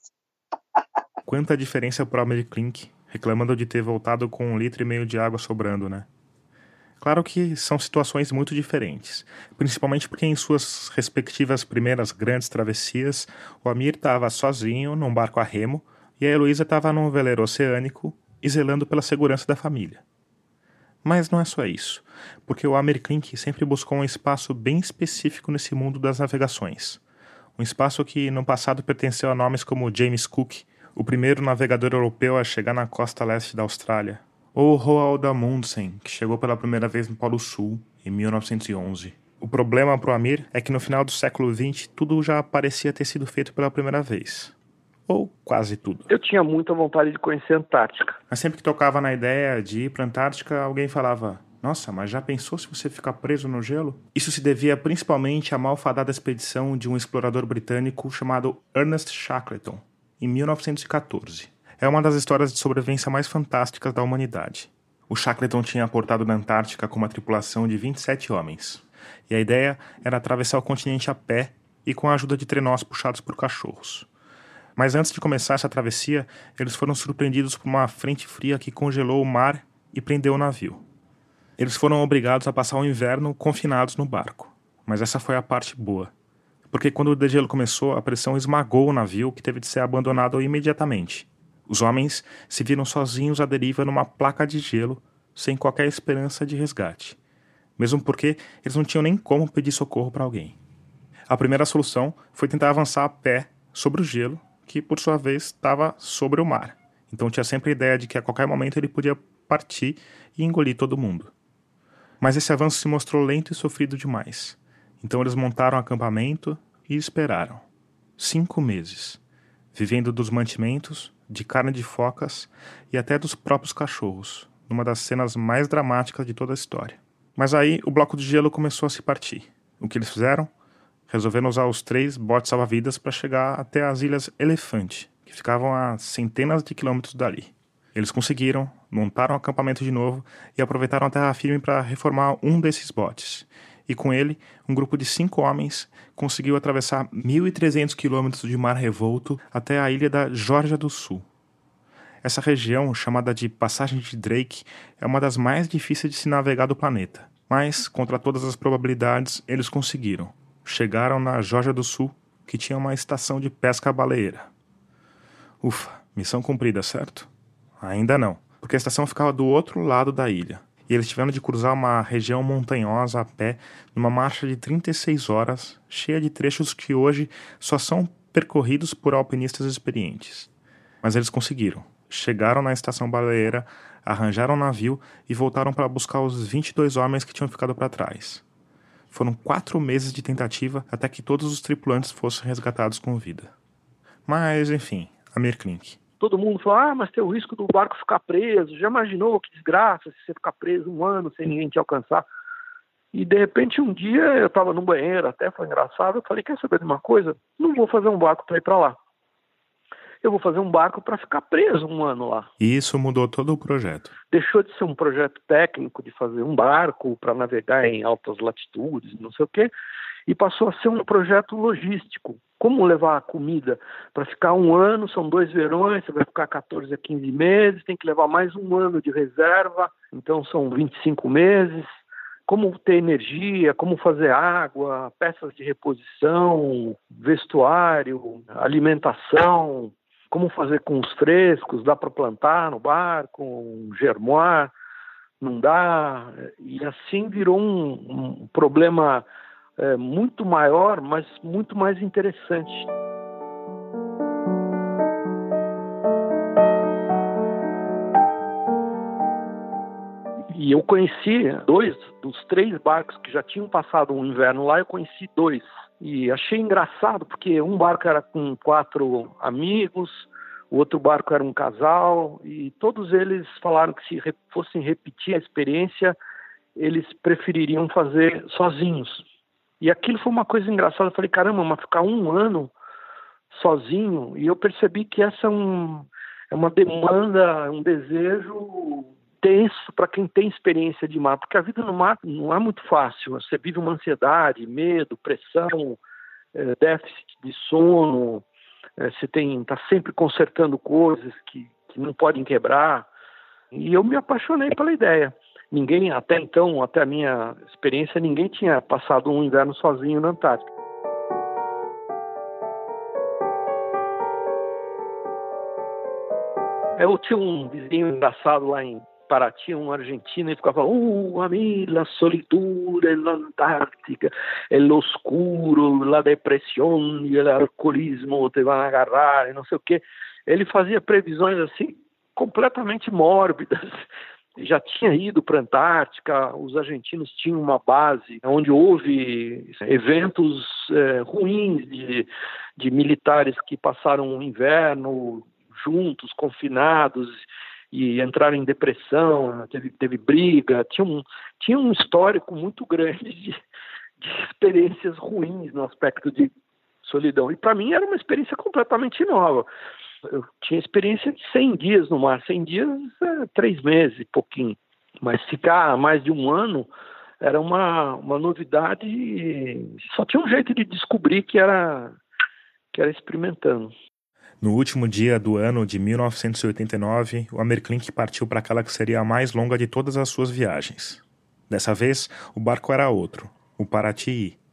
Quanta diferença para o Amir Klink, reclamando de ter voltado com um litro e meio de água sobrando, né? Claro que são situações muito diferentes, principalmente porque em suas respectivas primeiras grandes travessias, o Amir estava sozinho num barco a remo e a Heloísa estava num veleiro oceânico e zelando pela segurança da família. Mas não é só isso, porque o Amir Klink sempre buscou um espaço bem específico nesse mundo das navegações. Um espaço que no passado pertenceu a nomes como James Cook, o primeiro navegador europeu a chegar na costa leste da Austrália, ou Roald Amundsen, que chegou pela primeira vez no Polo Sul, em mil novecentos e onze. O problema para o Amir é que no final do século vinte tudo já parecia ter sido feito pela primeira vez. Ou quase tudo. Eu tinha muita vontade de conhecer a Antártica. Mas sempre que tocava na ideia de ir para a Antártica, alguém falava: nossa, mas já pensou se você ficar preso no gelo? Isso se devia principalmente à malfadada expedição de um explorador britânico chamado Ernest Shackleton, em mil novecentos e catorze. É uma das histórias de sobrevivência mais fantásticas da humanidade. O Shackleton tinha aportado na Antártica com uma tripulação de vinte e sete homens. E a ideia era atravessar o continente a pé e com a ajuda de trenós puxados por cachorros. Mas antes de começar essa travessia, eles foram surpreendidos por uma frente fria que congelou o mar e prendeu o navio. Eles foram obrigados a passar o inverno confinados no barco. Mas essa foi a parte boa. Porque quando o degelo começou, a pressão esmagou o navio, que teve de ser abandonado imediatamente. Os homens se viram sozinhos à deriva numa placa de gelo, sem qualquer esperança de resgate. Mesmo porque eles não tinham nem como pedir socorro para alguém. A primeira solução foi tentar avançar a pé sobre o gelo, que por sua vez estava sobre o mar. Então tinha sempre a ideia de que a qualquer momento ele podia partir e engolir todo mundo. Mas esse avanço se mostrou lento e sofrido demais. Então eles montaram um acampamento e esperaram. Cinco meses. Vivendo dos mantimentos, de carne de focas e até dos próprios cachorros, numa das cenas mais dramáticas de toda a história. Mas aí o bloco de gelo começou a se partir. O que eles fizeram? Resolveram usar os três botes salva-vidas para chegar até as Ilhas Elefante, que ficavam a centenas de quilômetros dali. Eles conseguiram, montaram o acampamento de novo e aproveitaram a terra firme para reformar um desses botes. E com ele, um grupo de cinco homens conseguiu atravessar mil e trezentos quilômetros de mar revolto até a ilha da Geórgia do Sul. Essa região, chamada de Passagem de Drake, é uma das mais difíceis de se navegar do planeta. Mas, contra todas as probabilidades, eles conseguiram. Chegaram na Geórgia do Sul, que tinha uma estação de pesca baleeira. Ufa, missão cumprida, certo? Ainda não, porque a estação ficava do outro lado da ilha. E eles tiveram de cruzar uma região montanhosa a pé, numa marcha de trinta e seis horas, cheia de trechos que hoje só são percorridos por alpinistas experientes. Mas eles conseguiram. Chegaram na estação baleeira, arranjaram um navio e voltaram para buscar os vinte e dois homens que tinham ficado para trás. Foram quatro meses de tentativa até que todos os tripulantes fossem resgatados com vida. Mas, enfim, Amir Klink. Todo mundo fala, ah, mas tem o risco do barco ficar preso. Já imaginou que desgraça se você ficar preso um ano sem ninguém te alcançar? E, de repente, um dia eu estava no banheiro, até foi engraçado, eu falei, quer saber de uma coisa? Não vou fazer um barco para ir para lá. Eu vou fazer um barco para ficar preso um ano lá. E isso mudou todo o projeto. Deixou de ser um projeto técnico de fazer um barco para navegar em altas latitudes, não sei o quê, e passou a ser um projeto logístico. Como levar a comida para ficar um ano, são dois verões, você vai ficar quatorze a quinze meses, tem que levar mais um ano de reserva, então são vinte e cinco meses. Como ter energia, como fazer água, peças de reposição, vestuário, alimentação, como fazer com os frescos, dá para plantar no barco, um germoar, não dá. E assim virou um, um problema é, muito maior, mas muito mais interessante. E eu conheci dois dos três barcos que já tinham passado um inverno lá, eu conheci dois. E achei engraçado, porque um barco era com quatro amigos, o outro barco era um casal, e todos eles falaram que se fossem repetir a experiência, eles prefeririam fazer sozinhos. E aquilo foi uma coisa engraçada, eu falei, caramba, mas ficar um ano sozinho, e eu percebi que essa é, um, é uma demanda, um desejo tenso para quem tem experiência de mar, porque a vida no mar não é muito fácil, você vive uma ansiedade, medo, pressão, é, déficit de sono, é, você tem, tá sempre consertando coisas que, que não podem quebrar, e eu me apaixonei pela ideia. Ninguém, até então, até a minha experiência, ninguém tinha passado um inverno sozinho na Antártica. Eu tinha um vizinho engraçado lá em Paraty, um argentino, e ficava, uh, a mí la solitura en la Antártica, el oscuro, la depresión e el alcoolismo te van a agarrar, e não sei o quê. Ele fazia previsões assim, completamente mórbidas. Já tinha ido para a Antártica, os argentinos tinham uma base onde houve eventos é, ruins de, de militares que passaram o inverno juntos, confinados, e entraram em depressão, teve, teve briga, tinha um, tinha um histórico muito grande de, de experiências ruins no aspecto de solidão. E para mim era uma experiência completamente nova. Eu tinha experiência de cem dias no mar, cem dias é três meses e pouquinho. Mas ficar mais de um ano era uma, uma novidade e só tinha um jeito de descobrir que era, que era experimentando. No último dia do ano de mil novecentos e oitenta e nove, o Amir Klink partiu para aquela que seria a mais longa de todas as suas viagens. Dessa vez, o barco era outro, o Paraty.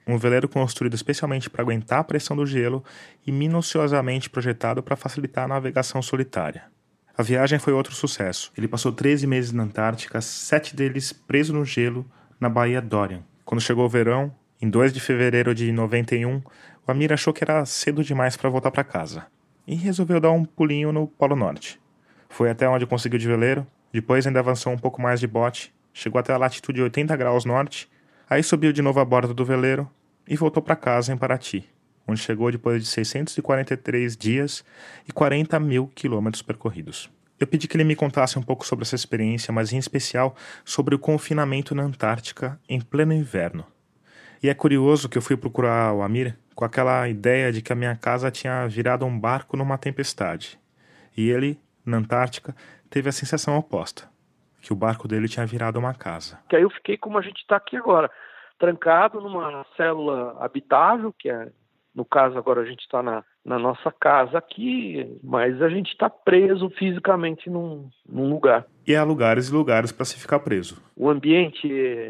um veleiro construído especialmente para aguentar a pressão do gelo e minuciosamente projetado para facilitar a navegação solitária. A viagem foi outro sucesso. Ele passou treze meses na Antártica, sete deles preso no gelo, na Baía Dorian. Quando chegou o verão, em dois de fevereiro de noventa e um, o Amir achou que era cedo demais para voltar para casa e resolveu dar um pulinho no Polo Norte. Foi até onde conseguiu de veleiro, depois ainda avançou um pouco mais de bote, chegou até a latitude oitenta graus norte, aí subiu de novo a bordo do veleiro e voltou para casa em Paraty, onde chegou depois de seiscentos e quarenta e três dias e quarenta mil quilômetros percorridos. Eu pedi que ele me contasse um pouco sobre essa experiência, mas em especial sobre o confinamento na Antártica em pleno inverno. E é curioso que eu fui procurar o Amir com aquela ideia de que a minha casa tinha virado um barco numa tempestade. E ele, na Antártica, teve a sensação oposta, que o barco dele tinha virado uma casa. Que aí eu fiquei como a gente está aqui agora, trancado numa célula habitável, que é, no caso agora a gente está na, na nossa casa aqui, mas a gente está preso fisicamente num, num lugar. E há lugares e lugares para se ficar preso. O ambiente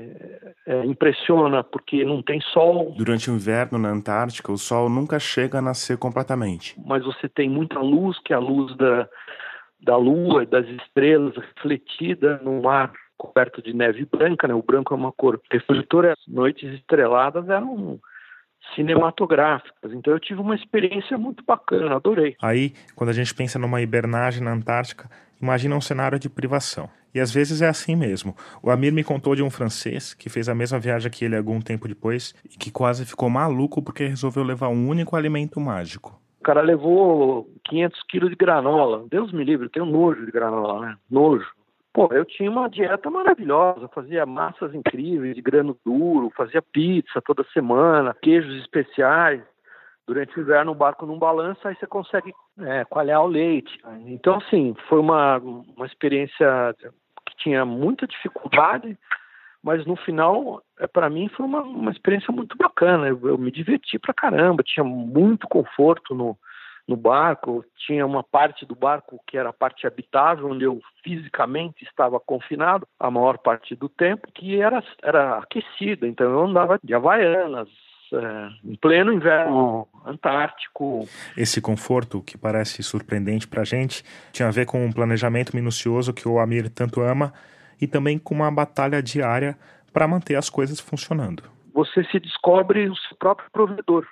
é, é, impressiona porque não tem sol. Durante o inverno na Antártica, o sol nunca chega a nascer completamente. Mas você tem muita luz, que é a luz da, da lua e das estrelas refletida no mar coberto de neve branca, né? O branco é uma cor refletora. As noites estreladas eram cinematográficas, então eu tive uma experiência muito bacana, adorei. Aí, quando a gente pensa numa hibernagem na Antártica, imagina um cenário de privação. E às vezes é assim mesmo. O Amir me contou de um francês que fez a mesma viagem que ele algum tempo depois e que quase ficou maluco porque resolveu levar um único alimento mágico. O cara levou quinhentos quilos de granola. Deus me livre, eu tenho nojo de granola, né? Nojo. Pô, eu tinha uma dieta maravilhosa, fazia massas incríveis de grano duro, fazia pizza toda semana, queijos especiais. Durante o inverno o barco não balança, aí você consegue é, coalhar o leite. Então, assim, foi uma, uma experiência que tinha muita dificuldade, mas no final, é, para mim, foi uma, uma experiência muito bacana. Eu, eu me diverti pra caramba, tinha muito conforto no, no barco, tinha uma parte do barco que era a parte habitável, onde eu fisicamente estava confinado a maior parte do tempo, que era, era aquecida, então eu andava de Havaianas, é, em pleno inverno antártico. Esse conforto, que parece surpreendente pra gente, tinha a ver com um planejamento minucioso que o Amir tanto ama e também com uma batalha diária para manter as coisas funcionando. Você se descobre o seu próprio provedor.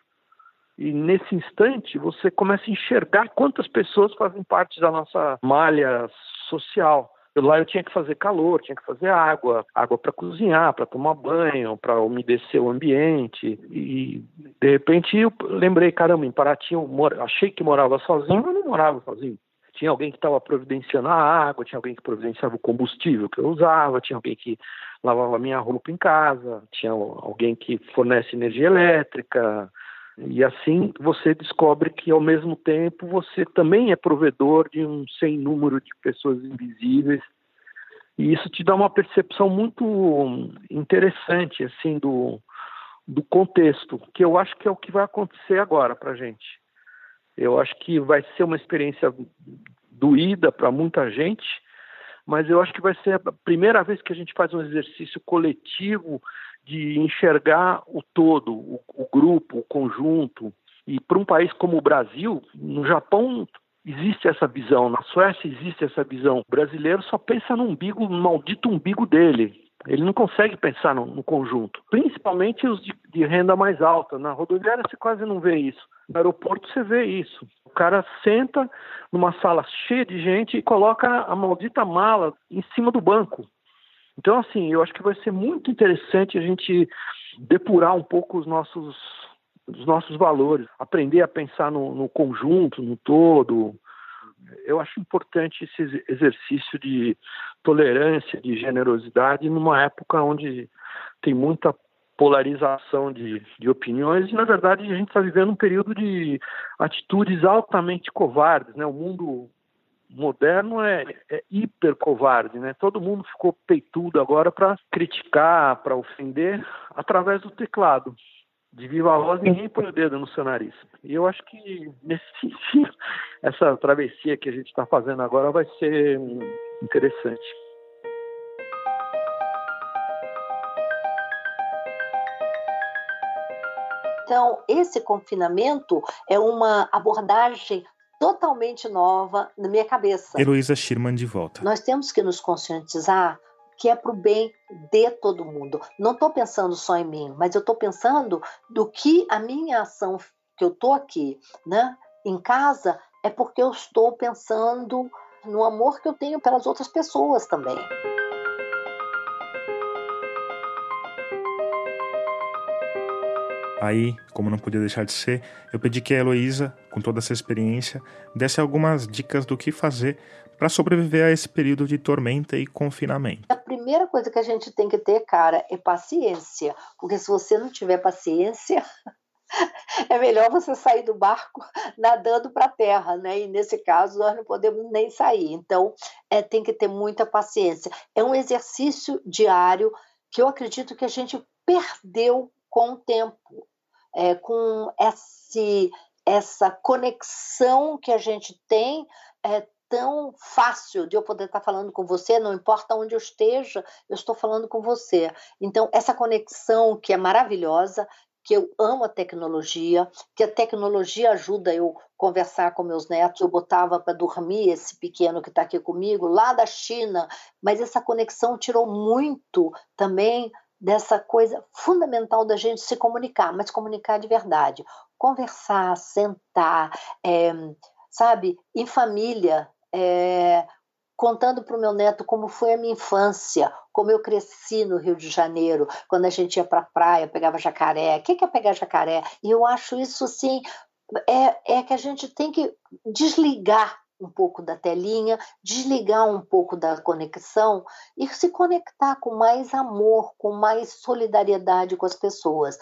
E nesse instante você começa a enxergar quantas pessoas fazem parte da nossa malha social. Eu, lá eu tinha que fazer calor, tinha que fazer água, água para cozinhar, para tomar banho, para umedecer o ambiente. E de repente eu lembrei, caramba, em Paraty eu mor... achei que morava sozinho, mas não morava sozinho. Tinha alguém que estava providenciando a água, tinha alguém que providenciava o combustível que eu usava, tinha alguém que lavava minha roupa em casa, tinha alguém que fornece energia elétrica. E assim você descobre que, ao mesmo tempo, você também é provedor de um sem número de pessoas invisíveis. E isso te dá uma percepção muito interessante assim, do, do contexto, que eu acho que é o que vai acontecer agora para a gente. Eu acho que vai ser uma experiência doída para muita gente, mas eu acho que vai ser a primeira vez que a gente faz um exercício coletivo de enxergar o todo, o, o grupo, o conjunto. E para um país como o Brasil, no Japão existe essa visão, na Suécia existe essa visão. O brasileiro só pensa no umbigo, no maldito umbigo dele. Ele não consegue pensar no, no conjunto, principalmente os de, de renda mais alta. Na rodoviária você quase não vê isso. No aeroporto você vê isso. O cara senta numa sala cheia de gente e coloca a maldita mala em cima do banco. Então, assim, eu acho que vai ser muito interessante a gente depurar um pouco os nossos, os nossos valores, aprender a pensar no, no conjunto, no todo. Eu acho importante esse exercício de tolerância, de generosidade, numa época onde tem muita polarização de, de opiniões e, na verdade, a gente está vivendo um período de atitudes altamente covardes, né? O mundo moderno é, é hiper covarde, né? Todo mundo ficou peitudo agora para criticar, para ofender através do teclado. De viva voz, ninguém põe o dedo no seu nariz. E eu acho que, nesse sentido, essa travessia que a gente está fazendo agora vai ser interessante. Então, esse confinamento é uma abordagem totalmente nova na minha cabeça. Heloísa Schirman de volta. Nós temos que nos conscientizar que é para o bem de todo mundo. Não estou pensando só em mim, mas eu estou pensando do que a minha ação, que eu estou aqui, né, em casa, é porque eu estou pensando no amor que eu tenho pelas outras pessoas também. Aí, como não podia deixar de ser, eu pedi que a Heloísa, com toda essa experiência, desse algumas dicas do que fazer para sobreviver a esse período de tormenta e confinamento. A primeira coisa que a gente tem que ter, cara, é paciência. Porque se você não tiver paciência, é melhor você sair do barco nadando para a terra, né? E nesse caso nós não podemos nem sair. Então, é, tem que ter muita paciência. É um exercício diário que eu acredito que a gente perdeu com o tempo. É, com esse, essa conexão que a gente tem, é tão fácil de eu poder estar falando com você, não importa onde eu esteja, eu estou falando com você. Então, essa conexão que é maravilhosa, que eu amo a tecnologia, que a tecnologia ajuda eu conversar com meus netos, eu botava para dormir esse pequeno que está aqui comigo, lá da China, mas essa conexão tirou muito também dessa coisa fundamental da gente se comunicar, mas comunicar de verdade. Conversar, sentar, é, sabe, em família, é, contando para o meu neto como foi a minha infância, como eu cresci no Rio de Janeiro, quando a gente ia para a praia, pegava jacaré. O que é pegar jacaré? E eu acho isso, assim, é, é que a gente tem que desligar um pouco da telinha, desligar um pouco da conexão e se conectar com mais amor, com mais solidariedade com as pessoas.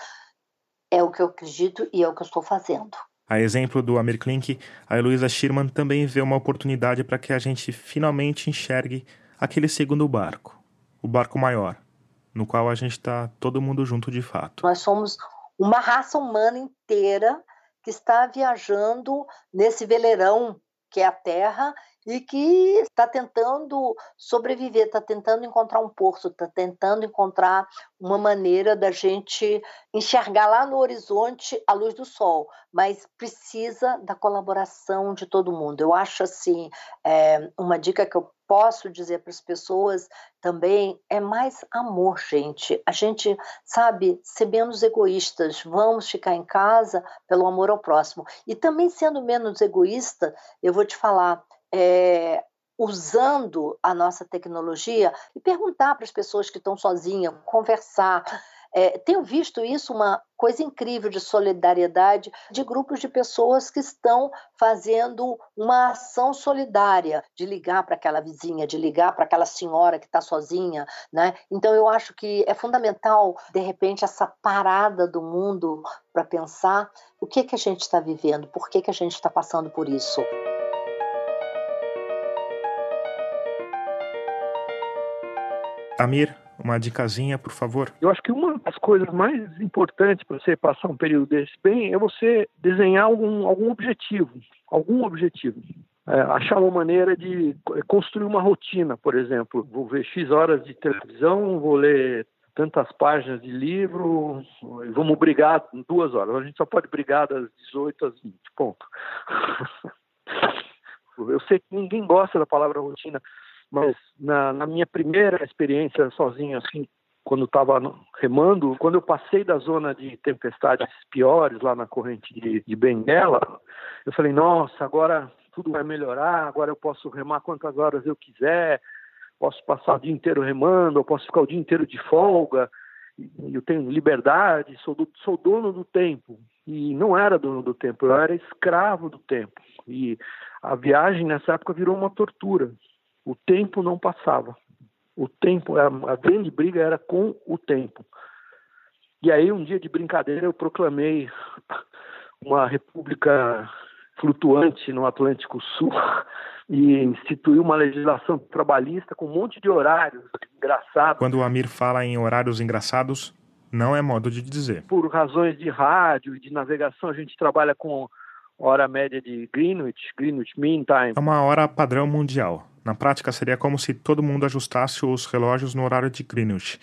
É o que eu acredito e é o que eu estou fazendo. A exemplo do Amir Klink, a Heloísa Schirman também vê uma oportunidade para que a gente finalmente enxergue aquele segundo barco, o barco maior, no qual a gente está todo mundo junto de fato. Nós somos uma raça humana inteira que está viajando nesse veleirão que é a Terra, e que está tentando sobreviver, está tentando encontrar um porto, está tentando encontrar uma maneira da gente enxergar lá no horizonte a luz do sol, mas precisa da colaboração de todo mundo. Eu acho assim, é, uma dica que eu posso dizer para as pessoas também é mais amor, gente. A gente, sabe, ser menos egoístas, vamos ficar em casa pelo amor ao próximo. E também sendo menos egoísta, eu vou te falar, é, usando a nossa tecnologia e perguntar para as pessoas que estão sozinhas, conversar. É, tenho visto isso, uma coisa incrível de solidariedade de grupos de pessoas que estão fazendo uma ação solidária, de ligar para aquela vizinha, de ligar para aquela senhora que está sozinha, né? Então eu acho que é fundamental, de repente, essa parada do mundo para pensar o que, que a gente está vivendo, por que, que a gente está passando por isso. Amir, uma dicasinha, por favor. Eu acho que uma das coisas mais importantes para você passar um período desse bem é você desenhar algum, algum objetivo, algum objetivo. É, achar uma maneira de construir uma rotina, por exemplo. Vou ver X horas de televisão, vou ler tantas páginas de livro, vamos brigar duas horas. A gente só pode brigar das dezoito às vinte, ponto. Eu sei que ninguém gosta da palavra rotina, mas na, na minha primeira experiência sozinho, assim, quando estava remando, quando eu passei da zona de tempestades piores, lá na corrente de, de Benguela, eu falei, nossa, agora tudo vai melhorar, agora eu posso remar quantas horas eu quiser, posso passar o dia inteiro remando, eu posso ficar o dia inteiro de folga, eu tenho liberdade, sou, do, sou dono do tempo. E não era dono do tempo, eu era escravo do tempo. E a viagem nessa época virou uma tortura. O tempo não passava. O tempo, a grande briga era com o tempo. E aí, um dia de brincadeira, eu proclamei uma república flutuante no Atlântico Sul e instituí uma legislação trabalhista com um monte de horários engraçados. Quando o Amir fala em horários engraçados, não é modo de dizer. Por razões de rádio e de navegação, a gente trabalha com hora média de Greenwich, Greenwich Mean Time. É uma hora padrão mundial. Na prática, seria como se todo mundo ajustasse os relógios no horário de Greenwich,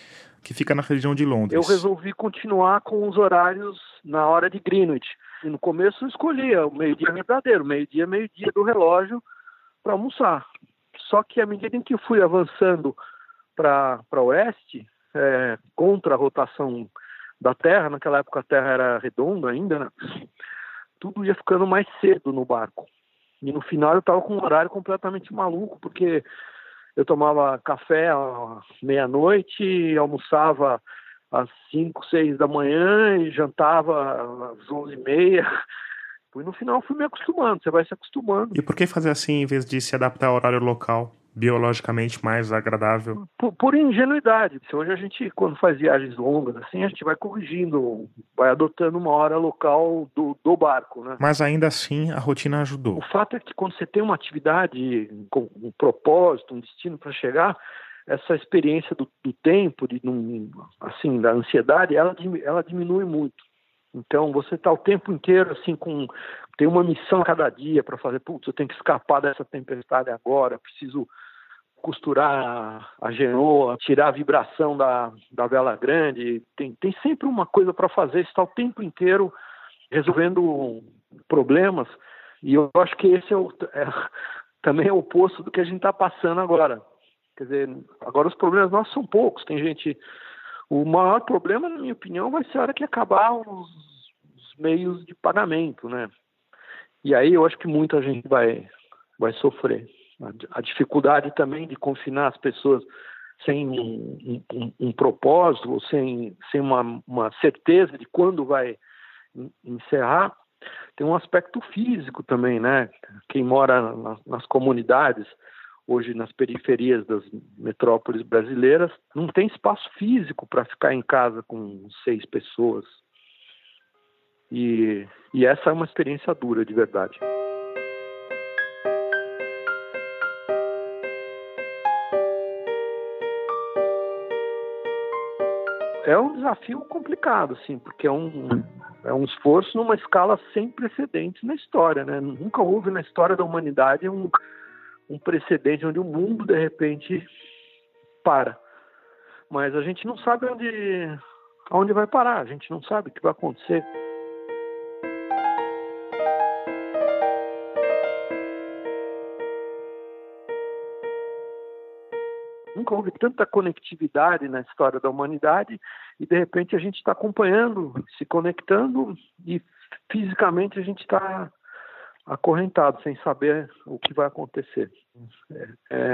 que fica na região de Londres. Eu resolvi continuar com os horários na hora de Greenwich. E no começo eu escolhia o meio-dia verdadeiro, meio-dia, meio-dia do relógio para almoçar. Só que à medida em que eu fui avançando para o oeste, é, contra a rotação da Terra, naquela época a Terra era redonda ainda, né? Tudo ia ficando mais cedo no barco. E no final eu estava com um horário completamente maluco, porque eu tomava café à meia-noite, almoçava às cinco, seis da manhã e jantava às onze e meia. E no final fui me acostumando, você vai se acostumando. E por que fazer assim em vez de se adaptar ao horário local, biologicamente mais agradável? Por, por ingenuidade. Hoje a gente, quando faz viagens longas, assim, a gente vai corrigindo, vai adotando uma hora local do, do barco, né? Mas ainda assim a rotina ajudou. O fato é que quando você tem uma atividade com um propósito, um destino para chegar, essa experiência do, do tempo, de, assim, da ansiedade, ela, ela diminui muito. Então, você está o tempo inteiro, assim, com... Tem uma missão a cada dia para fazer. Putz, eu tenho que escapar dessa tempestade agora, preciso costurar a genoa, tirar a vibração da, da vela grande. Tem, tem sempre uma coisa para fazer, está o tempo inteiro resolvendo problemas. E eu acho que esse é, o, é também é o oposto do que a gente está passando agora. Quer dizer, agora os problemas nossos são poucos. Tem gente... O maior problema, na minha opinião, vai ser a hora que acabar os, os meios de pagamento, né? E aí eu acho que muita gente vai, vai sofrer. A, a dificuldade também de confinar as pessoas sem um, um, um propósito, ou sem, sem uma, uma certeza de quando vai encerrar. Tem um aspecto físico também, né? Quem mora na, nas comunidades, hoje nas periferias das metrópoles brasileiras, não tem espaço físico para ficar em casa com seis pessoas. E, e essa é uma experiência dura, de verdade. É um desafio complicado, assim, porque é um, é um esforço numa escala sem precedentes na história, né? Nunca houve na história da humanidade um um precedente onde o mundo, de repente, para. Mas a gente não sabe onde, onde vai parar, a gente não sabe o que vai acontecer. Nunca houve tanta conectividade na história da humanidade e, de repente, a gente está acompanhando, se conectando e, fisicamente, a gente está acorrentado, sem saber o que vai acontecer. É,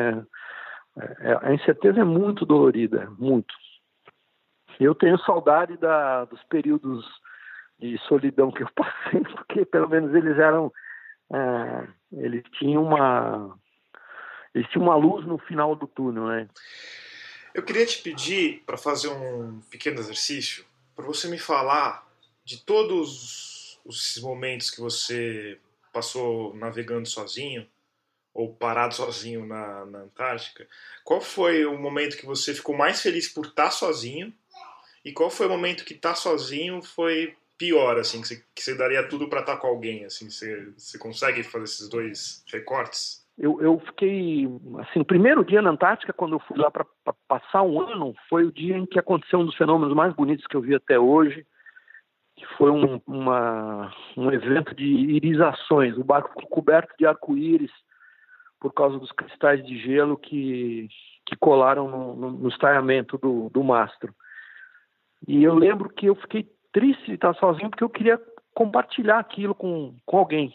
é, a incerteza é muito dolorida, muito. Eu tenho saudade da, dos períodos de solidão que eu passei, porque pelo menos eles eram, é, eles tinham uma, eles tinham uma luz no final do túnel, né? Eu queria te pedir para fazer um pequeno exercício, para você me falar de todos os momentos que você passou navegando sozinho ou parado sozinho na, na Antártica. Qual foi o momento que você ficou mais feliz por estar sozinho e qual foi o momento que estar sozinho foi pior, assim, que você, que você daria tudo para estar com alguém, assim? Você, você consegue fazer esses dois recortes? Eu, eu fiquei, assim, o primeiro dia na Antártica, quando eu fui lá para passar um ano, foi o dia em que aconteceu um dos fenômenos mais bonitos que eu vi até hoje, que foi um, uma, um evento de irisações. O barco ficou coberto de arco-íris por causa dos cristais de gelo que, que colaram no, no, no estaiamento do, do mastro. E eu lembro que eu fiquei triste de estar sozinho porque eu queria compartilhar aquilo com, com alguém.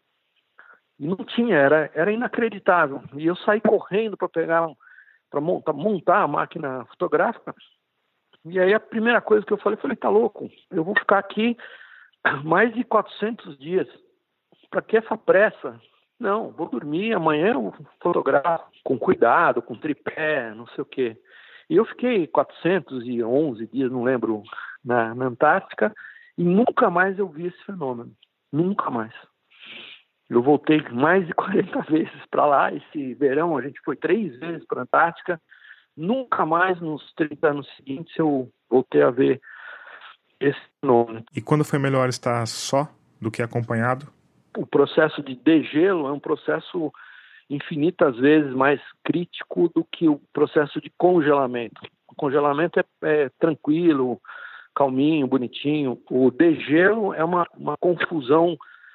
E não tinha, era, era inacreditável. E eu saí correndo para pegar, para montar, montar a máquina fotográfica. E aí a primeira coisa que eu falei, eu falei, tá louco, eu vou ficar aqui mais de quatrocentos dias. Para que essa pressa? Não, vou dormir, amanhã eu fotografo com cuidado, com tripé, não sei o quê. E eu fiquei quatrocentos e onze dias, não lembro, na, na Antártica, e nunca mais eu vi esse fenômeno. Nunca mais. Eu voltei mais de quarenta vezes para lá. Esse verão a gente foi três vezes para a Antártica. Nunca mais nos trinta anos seguintes eu voltei a ver esse fenômeno. E quando foi melhor estar só do que acompanhado? O processo de degelo é um processo infinitas vezes mais crítico do que o processo de congelamento. O congelamento é, é tranquilo, calminho, bonitinho. O degelo é uma, uma confusão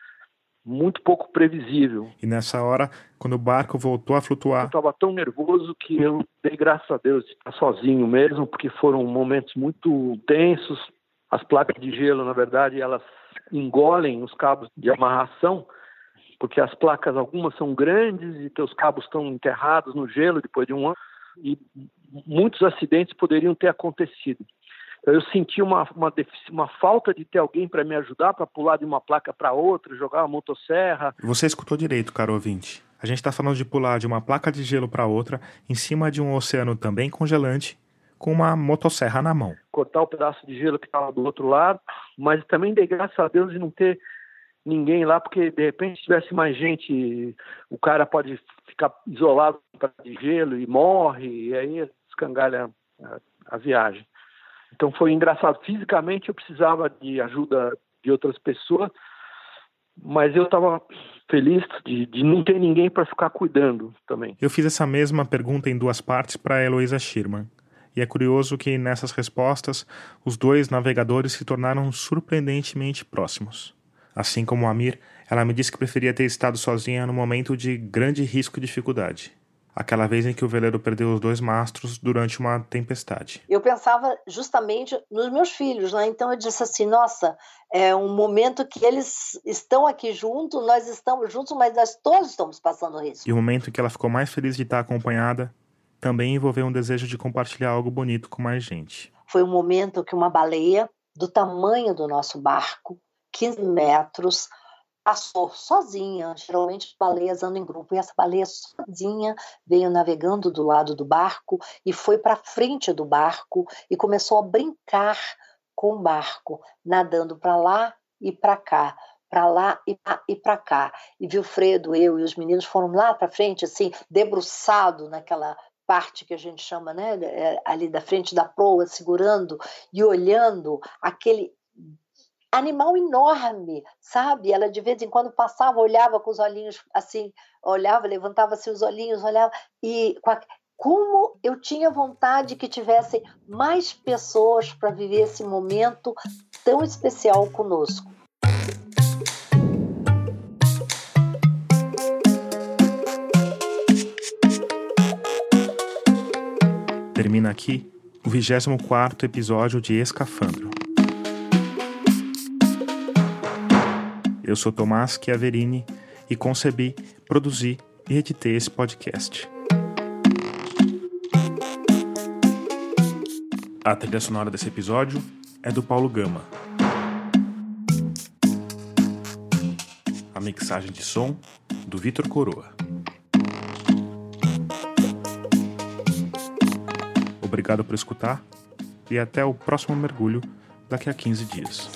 muito pouco previsível. E nessa hora, quando o barco voltou a flutuar... Eu estava tão nervoso que eu dei graças a Deus de estar sozinho mesmo, porque foram momentos muito tensos. As placas de gelo, na verdade, elas engolem os cabos de amarração, porque as placas, algumas são grandes e teus cabos estão enterrados no gelo depois de um ano, e muitos acidentes poderiam ter acontecido. Eu senti uma, uma, uma falta de ter alguém para me ajudar, para pular de uma placa para outra, jogar uma motosserra. Você escutou direito, caro ouvinte. A gente está falando de pular de uma placa de gelo para outra, em cima de um oceano também congelante, com uma motosserra na mão. Cortar o pedaço de gelo que estava do outro lado, mas também dei graças a Deus de não ter ninguém lá, porque de repente se tivesse mais gente, o cara pode ficar isolado de gelo e morre, e aí escangalha a, a viagem. Então foi engraçado. Fisicamente eu precisava de ajuda de outras pessoas, mas eu estava feliz de, de não ter ninguém para ficar cuidando também. Eu fiz essa mesma pergunta em duas partes para a Heloísa Schirman. E é curioso que nessas respostas os dois navegadores se tornaram surpreendentemente próximos. Assim como a Amir, ela me disse que preferia ter estado sozinha no momento de grande risco e dificuldade. Aquela vez em que o veleiro perdeu os dois mastros durante uma tempestade. Eu pensava justamente nos meus filhos, né? Então eu disse assim, nossa, é um momento que eles estão aqui juntos, nós estamos juntos, mas nós todos estamos passando risco. E o momento em que ela ficou mais feliz de estar acompanhada também envolveu um desejo de compartilhar algo bonito com mais gente. Foi um momento que uma baleia do tamanho do nosso barco, quinze metros, passou sozinha. Geralmente as baleias andam em grupo, e essa baleia sozinha veio navegando do lado do barco e foi para frente do barco e começou a brincar com o barco, nadando para lá e para cá, para lá e para cá. E Vilfredo, eu e os meninos foram lá para frente, assim, debruçado naquela parte que a gente chama, né, ali da frente da proa, segurando e olhando aquele animal enorme, sabe? Ela de vez em quando passava, olhava com os olhinhos assim, olhava, levantava-se os olhinhos, olhava, e como eu tinha vontade que tivessem mais pessoas para viver esse momento tão especial conosco. Termina aqui o vigésimo quarto episódio de Escafandro. Eu sou Tomás Chiaverini e concebi, produzi e editei esse podcast. A trilha sonora desse episódio é do Paulo Gama. A mixagem de som do Vitor Coroa. Obrigado por escutar e até o próximo mergulho daqui a quinze dias.